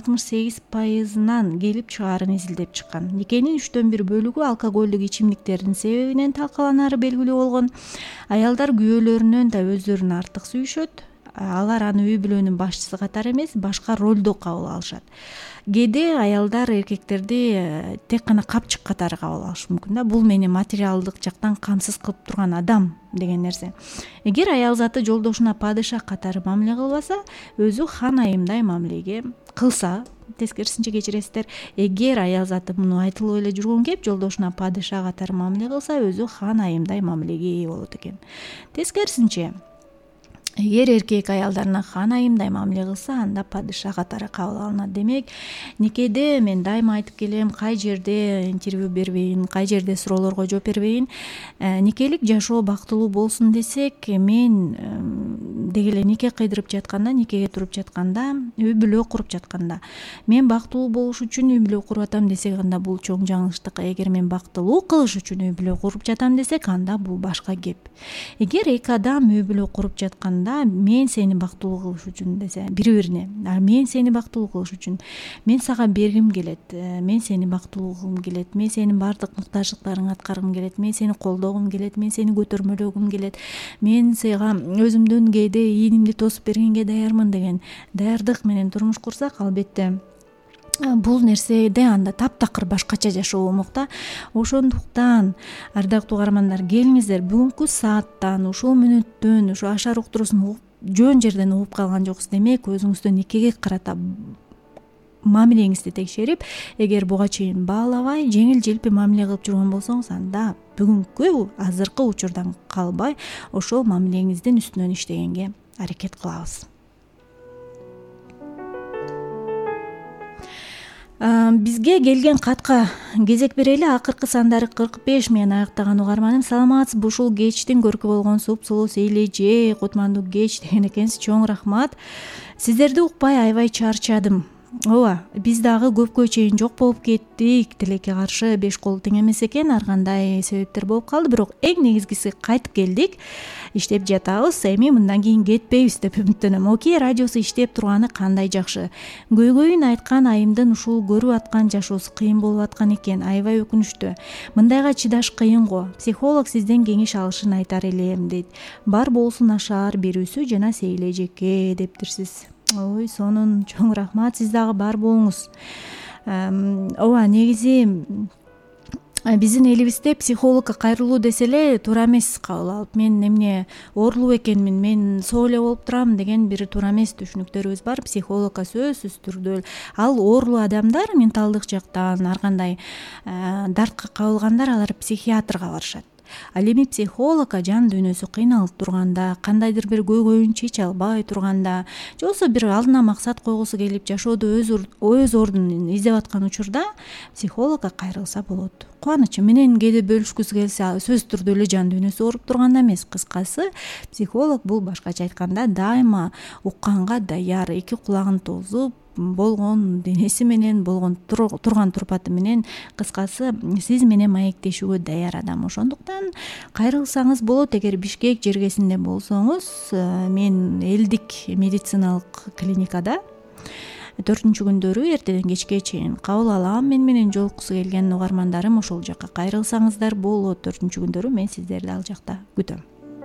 68%-нан келип чыгаарын изилдеп чыккан. Никенин 3/4 бөлүгү алкоголдук ичимдиктердин себебинен талкаланары белгилүү болгон. Аялдар күйөөлөрүнөн да өздөрүн артык сүйүшөт. Алар аны үй бүлөнүн башчысы катары эмес, башка ролдо кабыл алышат. Кээде аялдар эркектерди тек гана капчык катары кабыл алышы мүмкүн да. Бул мени материалдык жактан камсыз кылып турган адам деген нерсе. Эгер аял заты жолдошуна падыша катары мамиле кылбаса, өзү хан айымдай мамилеге кылса, тескерисинче кечиресиздер. Эгер аял заты муну айтылып эле жүргөн кеп жолдошуна падыша катары мамиле кылса, өзү хан айымдай мамилеге ээ болот экен. Тескерисинче, эгер эркек аялдарына хан айымдай мамиле кылса, анда падыша катары кабыл алынат. Демек, никеде мен дайыма айтып келем, кай жерде интервью бербейин, кай жерде суроолорго жооп бербейин, никелик жашоо бактылуу болсун десек, мен деги эле нике кыйдырып жатканда, никеге туруп жатканда, үй бүлө куруп жатканда, мен бактылуу болуш үчүн үй бүлө куруп атам десек, анда бул чоң жаңылыштык. Эгер мен бактылуу кылыш үчүн үй бүлө куруп жатам десек, анда бул башка кеп. Эгер эки адам үй бүлө куруп жатканда, мен сени бактылуу кылыш үчүн десе, бири-бирине, мен сени бактылуу кылыш үчүн, мен сага бергим келет, мен сени бактылуу кылгым келет, мен сенин баардык муктаждыктарыңды аткаргым келет, мен сени колдогум келет, мен сени көтөрмөлөгүм келет, мен сага өзүмдүн кээде ийнимди тосуп бергенге даярмын деген даярдык менен турмуш курсак, албетте бул нерседе анда таптакыр башкача жашоо болмок да. Ошондуктан, ардактуу угармандар, келиңиздер, бүгүнкү сааттан, ушул мүнөттөн, ушу ашар уктуруусун жөн жерден угуп калган жоксуз. Демек, өзүңүздү никеге карата мамилеңизди текшерип, эгер буга чейин баалабай, жеңил-желпи мамиле кылып жүргөн болсоңуз, анда бүгүнкү азыркы учурдан калбай, ошол мамилеңиздин үстүнөн иштегенге аракет кылабыз. Бизге келген катка кезек берели. Акыркы сандары 45 менен аяктаган угарманым. Саламатсызбы? Ушул кечтин көркү болгон сулуу сейлеже, кутмандуу кеч деген экенсиз. Чоң рахмат. Сиздерди укпай аябай чарчадым. Ооба, биз дагы көпкө чейин жок болуп кеттик. Тилекке каршы 5 кол тең эмес экен. Ар кандай себептер болуп калды, бирок эң негизгиси кайтып келдик. Иштеп жатабыз. Эми мындан кийин кетпейбиз деп үмүттөнөм. Окей, радиосу иштеп турганы кандай жакшы. Көйгөйүн айткан айымдын ушул көрүп аткан жашоосу кыйын болуп аткан экен. Аябай өкүнүчтүү. Мындайга чыдаш кыйын го. Психолог сизден кеңеш алышын айтар элем дейт. Бар болсун Ашар берүүсү жана Сейлежеке дептирсиз. Ой, сонун, чоң рахмат. Сиз дагы бар болуңуз. Ооба, негизи биздин элибизде психологко кайрылуу десе эле туура эмес кабыл алып, мен эмне оорулуу экенмин, мен соо эле болуп турам деген бир туура эмес түшүнүктөрүбүз бар. Психологко сөзсүз түрдө ал оорулуу адамдар, менталдык жактан ар кандай дартка кабылгандар, алар психиатрга барышат. Ал эми психологко жан дүйнөсү кыйналып турганда, кандайдыр бир көйгөйүн чече албай турганда, же болбосо бир алдына максат койгусу келип жашоодо өз ордун издеп аткан учурда психологко кайрылса болот. Кубанычы менен кээде бөлүшкүсү келсе, сөзсүз түрдө эле жан дүйнөсү ооруп турганда эмес. Кыскасы, психолог бул башкача айтканда дайыма укканга даяр, эки кулагын тосуп болгон денеси менен, болгон турган турпаты менен, кыскасы сиз менен маектешүүгө даяр адам. Ошондуктан кайрылсаңыз болот. Эгер Бишкек жергесинде болсоңуз, мен элдик медициналык клиникада 4-чү күндөрү эртеден кечке чейин кабыл алам. Мен менен жолуккусу келген угармандарым ошол жакка кайрылсаңыздар болот. 4-чү күндөрү мен сиздерди ал жакта күтөм.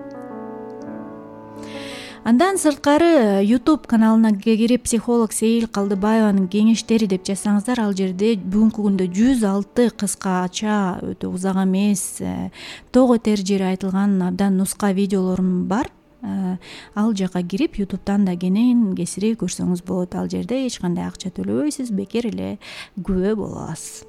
Андан сырткары YouTube каналына кирип психолог Сейил Калдыбаеванын кеңештери деп жазсаңыздар, ал жерде бүгүнкү күндө 106 кыскача, өтө узак эмес, тоо этер жери айтылган абдан нуска видеолорум бар. Ал жака кирип YouTube'дан да кенен кесирээк көрсөңүз болот. Ал жерде эч кандай акча төлөбөйсүз, бекер эле күбө боло аласыз.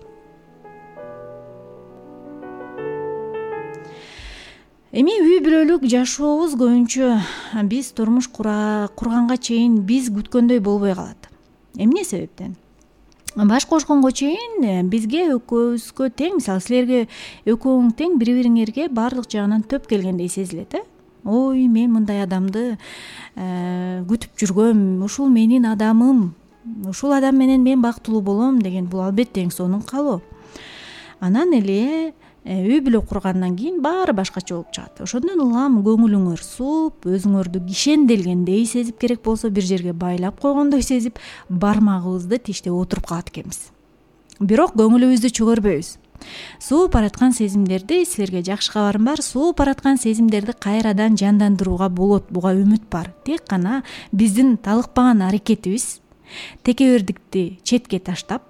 Эми үй бүлөлүк жашообуз көбүнчө биз турмуш курганга чейин биз күткөндөй болбой калат. Эмне себептен? Баш кошконго чейин бизге экөөбүзгө тең, мисалы силерге экөөүң тең, бири-бириңерге баардык жагынан төп келгендей сезилет. Ой, мен мындай адамды күтүп жүргөм, ушул менин адамым, ушул адам менен мен бактылуу болом деген, бул албетте эң сонун каалоо. Анан эле үй бүлө кургандан кийин баары башкача болуп чыгат. Ошондон улам көңүлүңөр сууп, өзүңөрдү ишенделгендей сезип, керек болсо бир жерге байлап койгондой сезип, бармагыбызды тиштеп отуруп калат экенбиз. Бирок көңүлүбүздү чөгөрбөйбүз. Сууп бараткан сезимдерди, силерге жакшы кабарым бар, сууп бараткан сезимдерди кайрадан жандандырууга болот. Буга үмүт бар. Тек гана биздин талыкпаган аракетибиз, текебердикти четке таштап,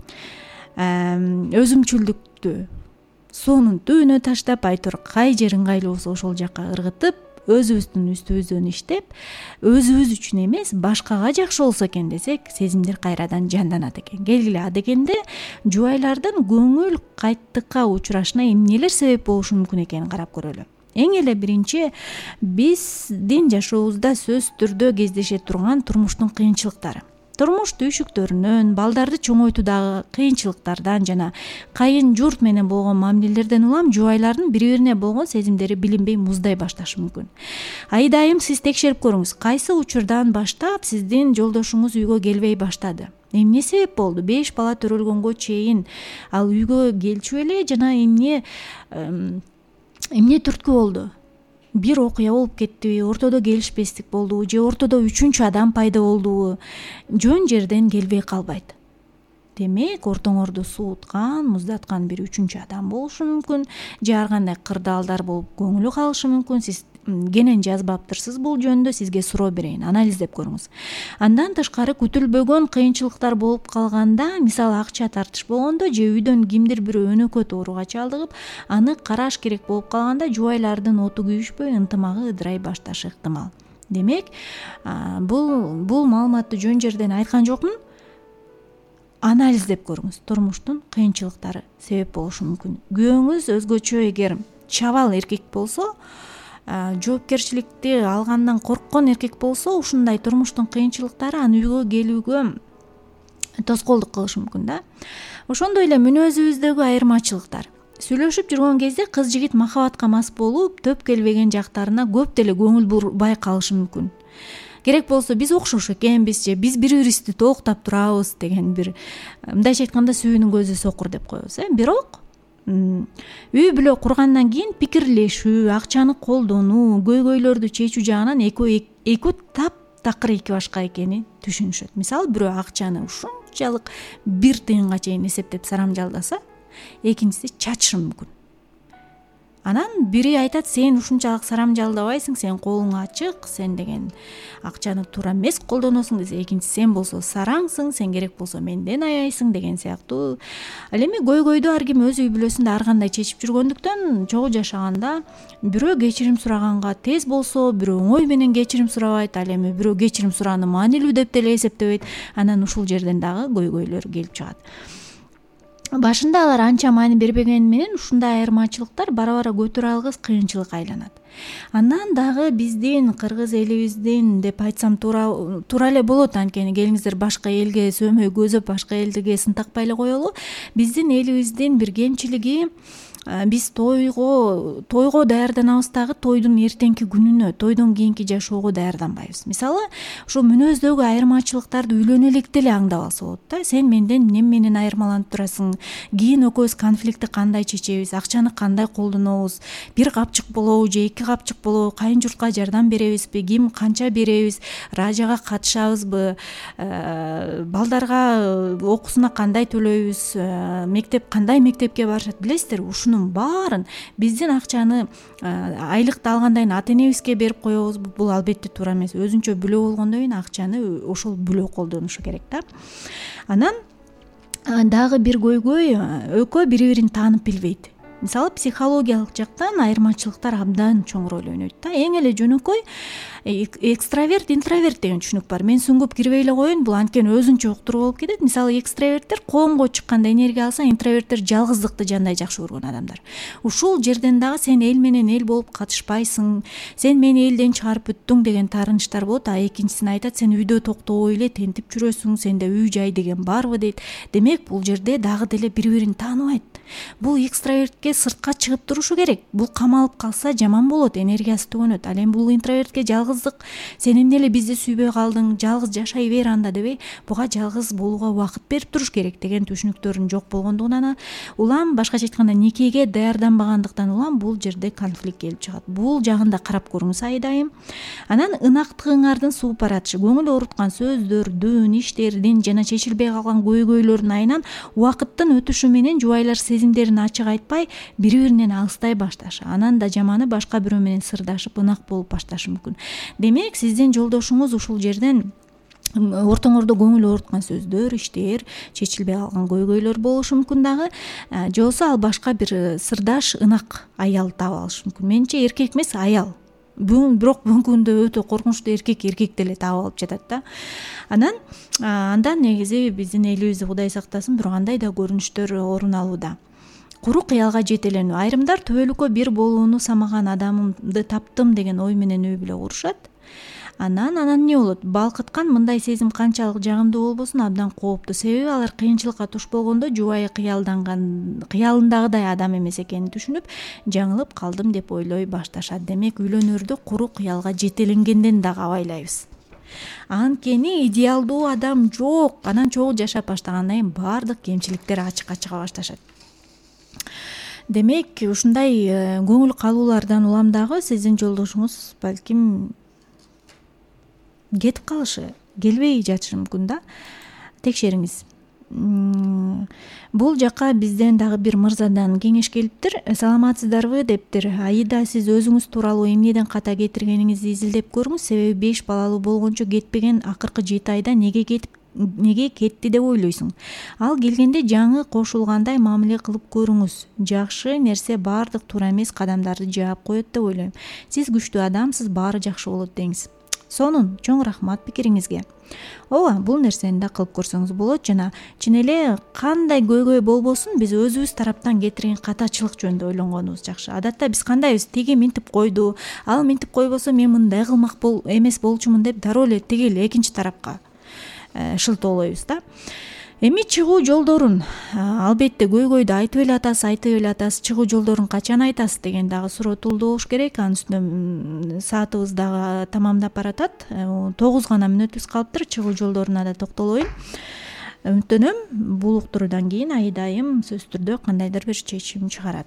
өзүмчүлдүктү суунун түбүнө таштап, айтор кай жер ыңгайлуу болсо ошол жакка ыргытып, өзүбүздүн үстүбүздөн иштеп, өзүбүз үчүн эмес, башкага жакшы болсо экен десек, сезимдер кайрадан жанданат экен. Келгиле, адегенде жубайлардын көңүл кайттыкка учурашына эмнелер себеп болушу мүмкүн экенин карап көрөлү. Эң эле биринчи, биздин жашообузда сөзсүз түрдө кездеше турган турмуштун кыйынчылыктары. Турмуш түйшүктөрүнөн, балдарды чоңойтуудагы кыйынчылыктардан жана кайын журт менен болгон мамилелерден улам жубайлардын бири-бирине болгон сезимдери билинбей муздай башташы мүмкүн. Айдайым сиз текшерип көрүңүз, кайсы учурдан баштап сиздин жолдошуңуз үйгө келбей баштады? Эмне себеп болду? 5 бала төрөлгөнгө чейин ал үйгө келчү эле жана эмне түрткү болду? Бир окуя болуп кеттиби, ортодо келишпестик болдубу, же ортодо 3-чү адам пайда болдубу? Жөн жерден келбей калбайт. Демек, ортоңорду сууткан, муздаткан бир 3-чү адам болушу мүмкүн, же ар кандай кырдаалдар болуп көңүлү калышы мүмкүн. Сиз кенен жазбаптырсыз бул жөнүндө, сизге суроо берейин, анализдеп көрүңүз. Андан тышкары күтүлбөгөн кыйынчылыктар болуп калганда, мисалы акча тартыш болгондо, же үйдөн кимдир бирөө өнөкөт ооруга чалдыгып, аны караш керек болуп калганда, жубайлардын оту күйүшпөй, ынтымагы ыдырай башташы ыктымал. Демек, бул маалыматты жөн жерден айткан жокмун. Анализдеп көрүңүз. Турмуштун кыйынчылыктары себеп болушу мүмкүн. Күйөөңүз өзгөчө эгер чабал эркек болсо, жоопкерчиликти алгандан корккон эркек болсо, ушундай турмуштун кыйынчылыктары аны үйгө келүүгө тоскоолдук кылышы мүмкүн да. Ошондой эле мүнөзүбүздөгү айырмачылыктар. Сүйлөшүп жүргөн кезде кыз жигит махабатка мас болуп, төп келбеген жактарына көп деле көңүл бурбай калышы мүмкүн. Керек болсо биз окшош экенбиз же биз бири бирибизди тооктап турабыз деген бир мындайча айтканда сүбүнүн көзү сокур деп коебуз. Бирок үй бүлө кургандан кийин пикирлешүү, акчаны колдонуу, көйгөйлөрдү чечүү жагынан экөө таптакыр эки башка экени түшүнүшөт. Мисалы бирөө акчаны ушунчалык бир тыйынга чейин эсептеп сарамжалдаса, экинчиси чачышы мүмкүн. Анан бири айтат, сен ушунчалык сарамжалдабайсың, сен колуң ачык, сен деген акчаны туура эмес колдоносуң десе, экинчиси сен болсо сараңсың, сен керек болсо менден аябайсың деген сыяктуу. Ал эми көйгөйдү ар ким өз үй бүлөсүндө ар кандай чечип жүргөндүктөн чогуу жашаганда бирөө кечирим сураганга тез болсо, бирөө оңой менен кечирим сурабайт, ал эми бирөө кечирим сурааны маанилүү деп деле эсептебейт. Анан ушул жерден дагы көйгөйлөр келип чыгат. Башында алар анча маани бербегени менен ушундай айырмачылыктар бара-бара көтөрө алгыс кыйынчылыкка айланат. Андан дагы биздин кыргыз элибиздин деп айтсам туура эле болот, анткени келиңиздер башка элге сөөмөй көзөп, башка элдиге сын такпай эле коелу. Биздин элибиздин бир кемчилиги, биз тойго даярданабыз дагы тойдун эртеңки күнүнө, тойдон кийинки жашоого даярданбайбыз. Мисалы, ошо мүнөздөгү айырмачылыктарды үйлөнө электе эле аңдап алса болот да. Сен менден эмне менен айырмаланып турасың? Кийин экөөбүз конфликтти кандай чечебиз? Акчаны кандай колдонобуз? Бир капчык болобу же эки капчык болобу? Кайын журтка жардам беребизби? Ким канча беребиз? Ражага катышабызбы? Балдарга окуусуна кандай төлөйбүз? Мектеп кандай мектепке барышат? Билесиздер, ушунун баарын биздин акчаны айлыкты алгандан кийин ата энебизге берип коебузбу? Бул албетте туура эмес. Өзүнчө бүлө болгондон кийин акчаны ошол бүлө колдонушу керек да. Анан дагы бир көйгөй, экөө бири-бирин таанып билбейт. Мисалы, психологиялык жактан айырмачылыктар абдан чоң роль ойнойт да. Эң эле жөнөкөй экстраверт, интроверт деген түшүнүк бар. Мен сүңгүп кирбей эле коеюн, бул анткени өзүнчө уктуруп болуп кетет. Мисалы, экстраверттер коомго чыкканда энергия алса, интроверттер жалгыздыкты жандай жакшы көргөн адамдар. Ушул жерден дагы сен эл менен эл болуп катышпайсың, сен мени элден чыгарып бүттүң деген таарынычтар болот. Экинчисин айтат, сен үйдө токтобой эле тентип жүрөсүң, сенде үй жай деген барбы дейт. Демек, бул жерде дагы деле бири-бирин тааныбайт. Бул экстравертке сыртка чыгып турушу керек. Бул камалып калса жаман болот, энергиясы төгөнөт. Ал эми бул интровертке жалгыздык, сен эмне эле бизди сүйбөй калдың, жалгыз жашай бер анда дебей, буга жалгыз болууга убакыт берип туруш керек деген түшүнүктөрүн жок болгондугунан улам, башкача айтканда, никеге даярданбагандыктан улам бул жерде конфликт келип чыгат. Бул жагын да карап көрүңүз айдайым. Анан ынактыгыңардын сууп баратышы, көңүл ооруткан сөздөрдүн, иштердин жана чечилбей калган көйгөйлөрдүн айынан убакыттын өтүшү менен жубайлар сезимдерин ачык айтпай, бири-биринен алыстай башташы. Анан да жаманы башка бирөө менен сырдашып, ынак болуп башташы мүмкүн. Демек, сиздин жолдошуңуз ушул жерден ортоңордо көңүл ооруткан сөздөр, иштер, чечилбей калган көйгөйлөр болушу мүмкүн дагы. Же болбосо ал башка бир сырдаш, ынак аял таап алышы мүмкүн. Менимче эркек эмес, аял. Бирок бүгүнкү күндө өтө коркунучтуу эркек деле таап алып жатат да. Андан негизи биздин элибизде Кудай сактасын бир кандай да көрүнүштөр орун алууда. Куру кыялга жетеленүү. Айрымдар түбөлүккө бир болууну самаган адамымды таптым деген ой менен үй бүлө курушат. Анан эмне болот? Балкыткан мындай сезим канчалык жагымдуу болбосун абдан кооптуу. Себеби алар кыйынчылыкка туш болгондо жубайы кыялындагыдай адам эмес экенин түшүнүп, жаңылып калдым деп ойлой башташат. Демек, үйлөнөрдө куру кыялга жетеленгенден да абайлайбыз. Анткени идеалдуу адам жок. Анан чогуу жашап баштагандан кийин баардык кемчиликтер ачыкка чыга башташат. Демек, ушундай көңүл калуулардан улам дагы сиздин жолдошуңуз балким кетип калышы, келбей жатышы мүмкүн да. Текшериңиз. Бул жака бизден дагы бир мырзадан кеңеш келиптир. Саламатсыздарбы дептир. Аида, сиз өзүңүз тууралуу эмнеден ката кетиргениңизди изилдеп көрүңүз. Себеби 5 балалуу болгончо кетпеген акыркы 7 айда неге кетти деп ойлойсуң. Ал келгенде жаңы кошулгандай мамиле кылып көрүңүз. Жакшы нерсе баардык туура эмес кадамдарды жаап коет деп ойлойм. Сиз күчтүү адамсыз, баары жакшы болот деңиз. Сонун, чоң рахмат пикириңизге. Ооба, бул нерсени да кылып көрсөңүз болот. Жана чын эле кандай көйгөй болбосун, биз өзүбүз тараптан кетирген катачылык жөнүндө ойлонгонубуз жакшы. Адатта биз кандайбыз? Тиги минтип койду, ал минтип койбосо мен мындай кылмак эмес болчумун деп дароо эле тиги эле экинчи тарапка шылтоолойбуз да. Эми чыгуу жолдорун албетте көйгөйдү айтып эле атасыз, чыгуу жолдорун качан айтасыз деген дагы суроо туулду болуш керек. Анын үстүнө саатыбыз дагы тамамдап баратат. 9 гана мүнөтүбүз калыптыр. Чыгуу жолдоруна да токтолоюн. Үмүттөнөм бул уктуруудан кийин айдайым сөзсүз түрдө кандайдыр бир чечим чыгарат.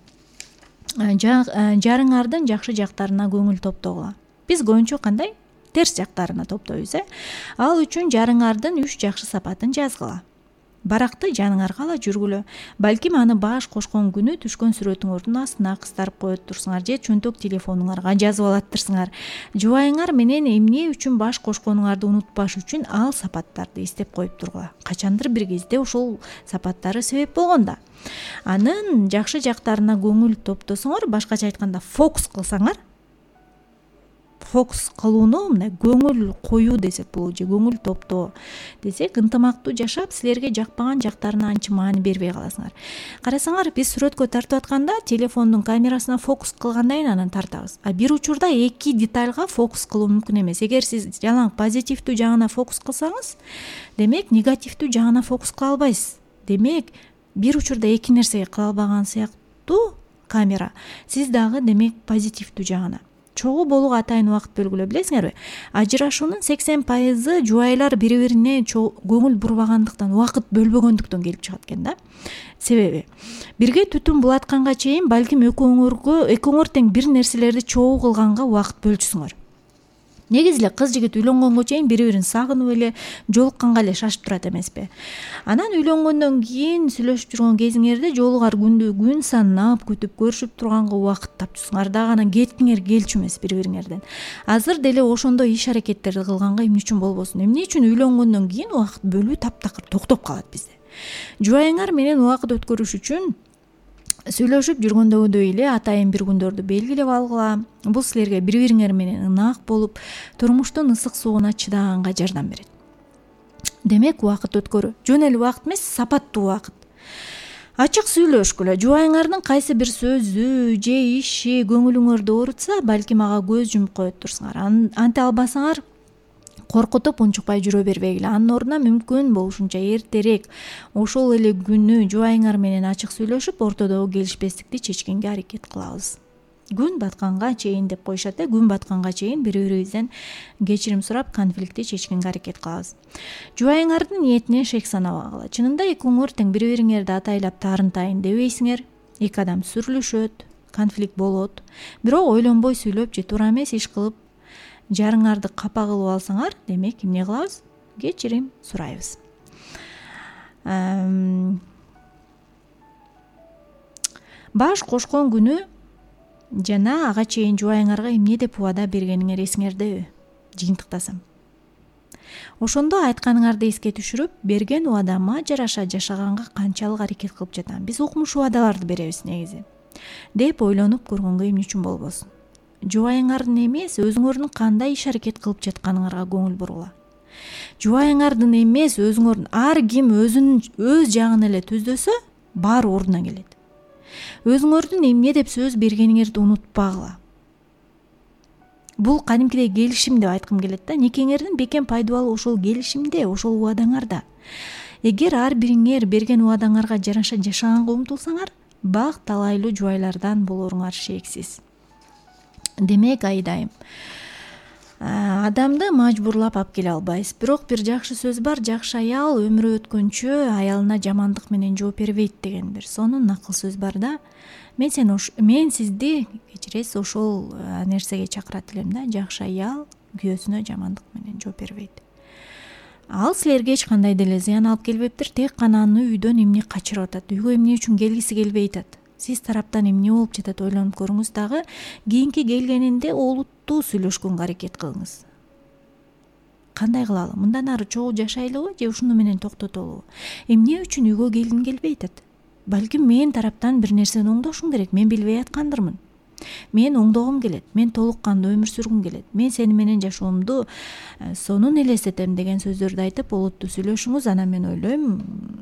Жарыңардын жакшы жактарына көңүл топтогула. Биз көбүнчө кандай? Терс жактарына топтойбуз. Ал үчүн жарыңардын 3 жакшы сапатын жазгыла. Баракты жаныңарга ала жүргүлө. Балким аны баш кошкон күнү түшкөн сүрөтүңөрдүн астына кыстарып коет турсуңар же чөнтөк телефонуңарга жазып алаттырсыңар. Жубайыңар менен эмне үчүн баш кошконуңарды унутпаш үчүн ал сапаттарды эстеп коюп тургула. Качандыр бир кезде ошол сапаттары себеп болгон да. Анын жакшы жактарына көңүл топтосоңор, башкача айтканда фокус кылсаңар, фокус кылууну мына көңүл коюу десек болот, же көңүл топтоо десек, ынтымактуу жашап, силерге жакпаган жактарына анча маани бербей каласыңар. Карасаңар, биз сүрөткө тартып атканда телефондун камерасына фокус кылгандан кийин анан тартабыз. А бир учурда эки детальга фокус кылуу мүмкүн эмес. Эгер сиз жалаң позитивдүү жагына фокус кылсаңыз, демек негативдүү жагына фокус кыла албайсыз. Демек, бир учурда эки нерсеге кыла албаган сыяктуу камера, сиз дагы демек позитивдүү жагына чогуу болууга атайын убакыт бөлгүлө. Билесиңерби, ажырашуунун 80% жубайлар бири-бирине көңүл бурбагандыктан, убакыт бөлбөгөндүктөн келип чыгат экен да. Себеби бирге түтүн булатканга чейин балким экөөңөр тең бир нерселерди чогуу кылганга убакыт бөлчүсүңөр. Негизи эле кыз жигит үйлөнгөнгө чейин бири-бирин сагынып эле, жолукканга эле шашып турат эмеспи? Анан үйлөнгөндөн кийин сүйлөшүп жүргөн кезиңерде жолугар күндү күн санап күтүп көрүшүп турганга убакыт тапчусуңар дагы, анан кеткиңер келчү эмес бири-бириңерден. Азыр деле ошондой иш аракеттерди кылганга эмне үчүн болбосун? Эмне үчүн үйлөнгөндөн кийин убакыт бөлүү таптакыр токтоп калат бизде? Жубайыңар менен убакыт өткөрүш үчүн сүйлөшүп жүргөндөгүдөй эле атайын бир күндөрдү белгилеп алгыла. Бул силерге бири-бириңер менен ынак болуп, турмуштун ысык сууна чыдаганга жардам берет. Демек, убакыт өткөрүү жөн эле убакыт эмес, сапаттуу убакыт. Ачык сүйлөшкүлө. Жубайыңардын кайсы бир сөзү же иши көңүлүңөрдү оорутса, балким ага көз жумуп коет турсуңар. Анте албасаңар, коркутуп унчукпай жүрө бербегиле. Анын ордуна мүмкүн болушунча эртерээк ошол эле күнү жубайыңар менен ачык сүйлөшүп, ортодогу келишпестикти чечкенге аракет кылабыз. Күн батканга чейин деп коюшат. Күн батканга чейин бири-бирибизден кечирим сурап, конфликтти чечкенге аракет кылабыз. Жубайыңардын ниетине шек санабагыла. Чынында экөөңөр тең бири-бириңерди атайлап таарынтайын дебейсиңер. Эки адам сүрүлүшөт, конфликт болот. Бирок ойлонбой сүйлөп же туура эмес иш кылып жарыңарды капа кылып алсаңар, демек эмне кылабыз? Кечирим сурайбыз. Баш кошкон күнү жана ага чейин жубайыңарга эмне деп убада бергениңер эсиңердеби? Жыйынтыктасам. Ошондо айтканыңарды эске түшүрүп, берген убадама жараша жашаганга канчалык аракет кылып жатам? Биз укмуш убадаларды беребиз негизи. Деп ойлонуп көргөнгө эмне үчүн болбосун? Жубайыңардын эмес, өзүңөрдүн кандай иш аракет кылып жатканыңарга көңүл бургула. Жубайыңардын эмес, өзүңөрдүн ар ким өз жагын эле түздөсө, баары ордуна келет. Өзүңөрдүн эмне деп сөз бергениңерди унутпагыла. Бул кадимкидей келишим деп айткым келет да. Никеңердин бекем пайдалуу ошол келишимде, ошол убадаңарда. Эгер ар бириңер берген убадаңарга жараша жашаганга умтулсаңар, бак талайлуу жубайлардан болоруңар шексиз. Демек, айдайым, адамды мажбурлап алып келе албайбыз. Бирок бир жакшы сөз бар, жакшы аял өмүрү өткөнчө аялына жамандык менен жооп бербейт деген бир сонун накыл сөз бар да. Мен сизди кечиресиз ошол нерсеге чакырат элем да. Жакшы аял күйөөсүнө жамандык менен жооп бербейт. Ал силерге эч кандай деле зыян алып келбептир, тек гана аны үйдөн эмне качырып атат, үйгө эмне үчүн келгиси келбей атат. Сиз тараптан эмне болуп жатат ойлонуп көрүңүз, дагы кийинки келгенинде олуттуу сүйлөшкөнгө аракет кылыңыз. Кандай кылалы? Мындан ары чогуу жашайлыбы же ушуну менен токтотолубу? Эмне үчүн үйгө келгиң келбей атат? Балким мен тараптан бир нерсени оңдошум керек, мен билбей аткандырмын. Мен оңдогум келет, мен толук кандуу өмүр сүргүм келет, мен сени менен жашоомду сонун элестетем деген сөздөрдү айтып олуттуу сүйлөшүңүз. Анан мен ойлойм,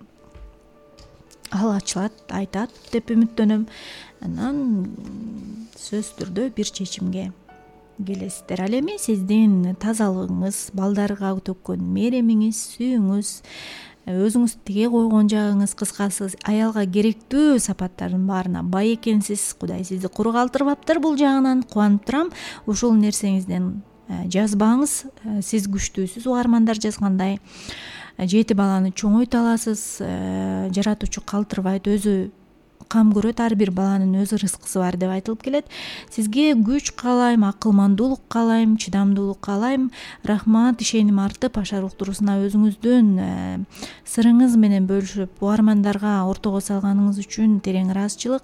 ал ачылат, айтат деп үмүттөнөм. Анан сөзсүз түрдө бир чечимге келесиздер. Ал эми сиздин тазалыгыңыз, балдарга төккөн мээримиңиз, сүйүүңүз, өзүңүз тиге койгон жагыңыз, кыскасы аялга керектүү сапаттардын баарына бай экенсиз. Кудай сизди куру калтырбаптыр. Бул жагынан кубанып турам. Ушул нерсеңизден жазбаңыз. Сиз күчтүүсүз, угармандар жазгандай. 7 баланы чоңойто аласыз. Жаратуучу калтырбайт, өзү кам көрөт, ар бир баланын өз рызкысы бар деп айтылып келет. Сизге күч каалайм, акылмандуулук каалайм, чыдамдуулук каалайм. Рахмат, ишеним артып, Ашар уктуруусуна өзүңүздүн сырыңыз менен бөлүшүп, угармандарга ортого салганыңыз үчүн терең ыраазычылык.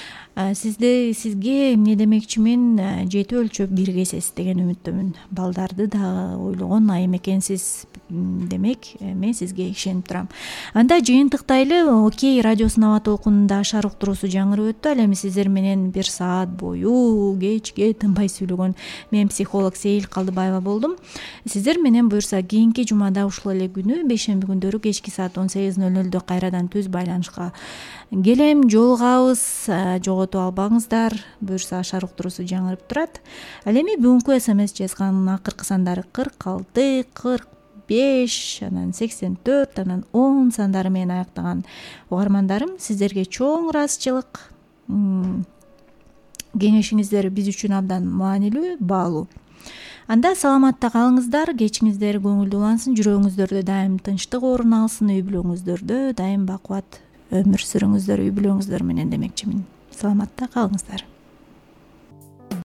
Сизге эмне демекчимин, жети өлчөп бир кесесиз деген үмүттөмүн. Балдарды да ойлогон айым экенсиз. Демек, мен сизге ишенип турам. Анда жыйынтыктайлы. Окей радиосунун аба толкунунда Ашар уктуруусу жаңырып өттү. Ал эми сиздер менен 1 саат бою кечке тынбай сүйлөгөн мен психолог Сейил Калдыбаева болдум. Сиздер менен буюрса кийинки жумада ушул эле күнү бейшемби күндөрү кечки саат 18:00 кайрадан түз байланышка келем, жолугабыз. Жоготуп албаңыздар. Буюрса Ашар уктуруусу жаңырып турат. Ал эми бүгүнкү СМС жазганын акыркы сандары 46, 45, анан 84, анан 10 сандары менен аяктаган угармандарым, сиздерге чоң ыраазычылык. Кеңешиңиздер биз үчүн абдан маанилүү, баалуу. Анда саламатта калыңыздар, кечиңиздер көңүлдүү улансын, жүрөгүңүздөрдө дайым тынчтык орун алсын, үй бүлөңүздөрдө дайым бакубат өмүр сүрүңүздөр, үй бүлөңүздөр менен демекчимин. Саламатта калыңыздар.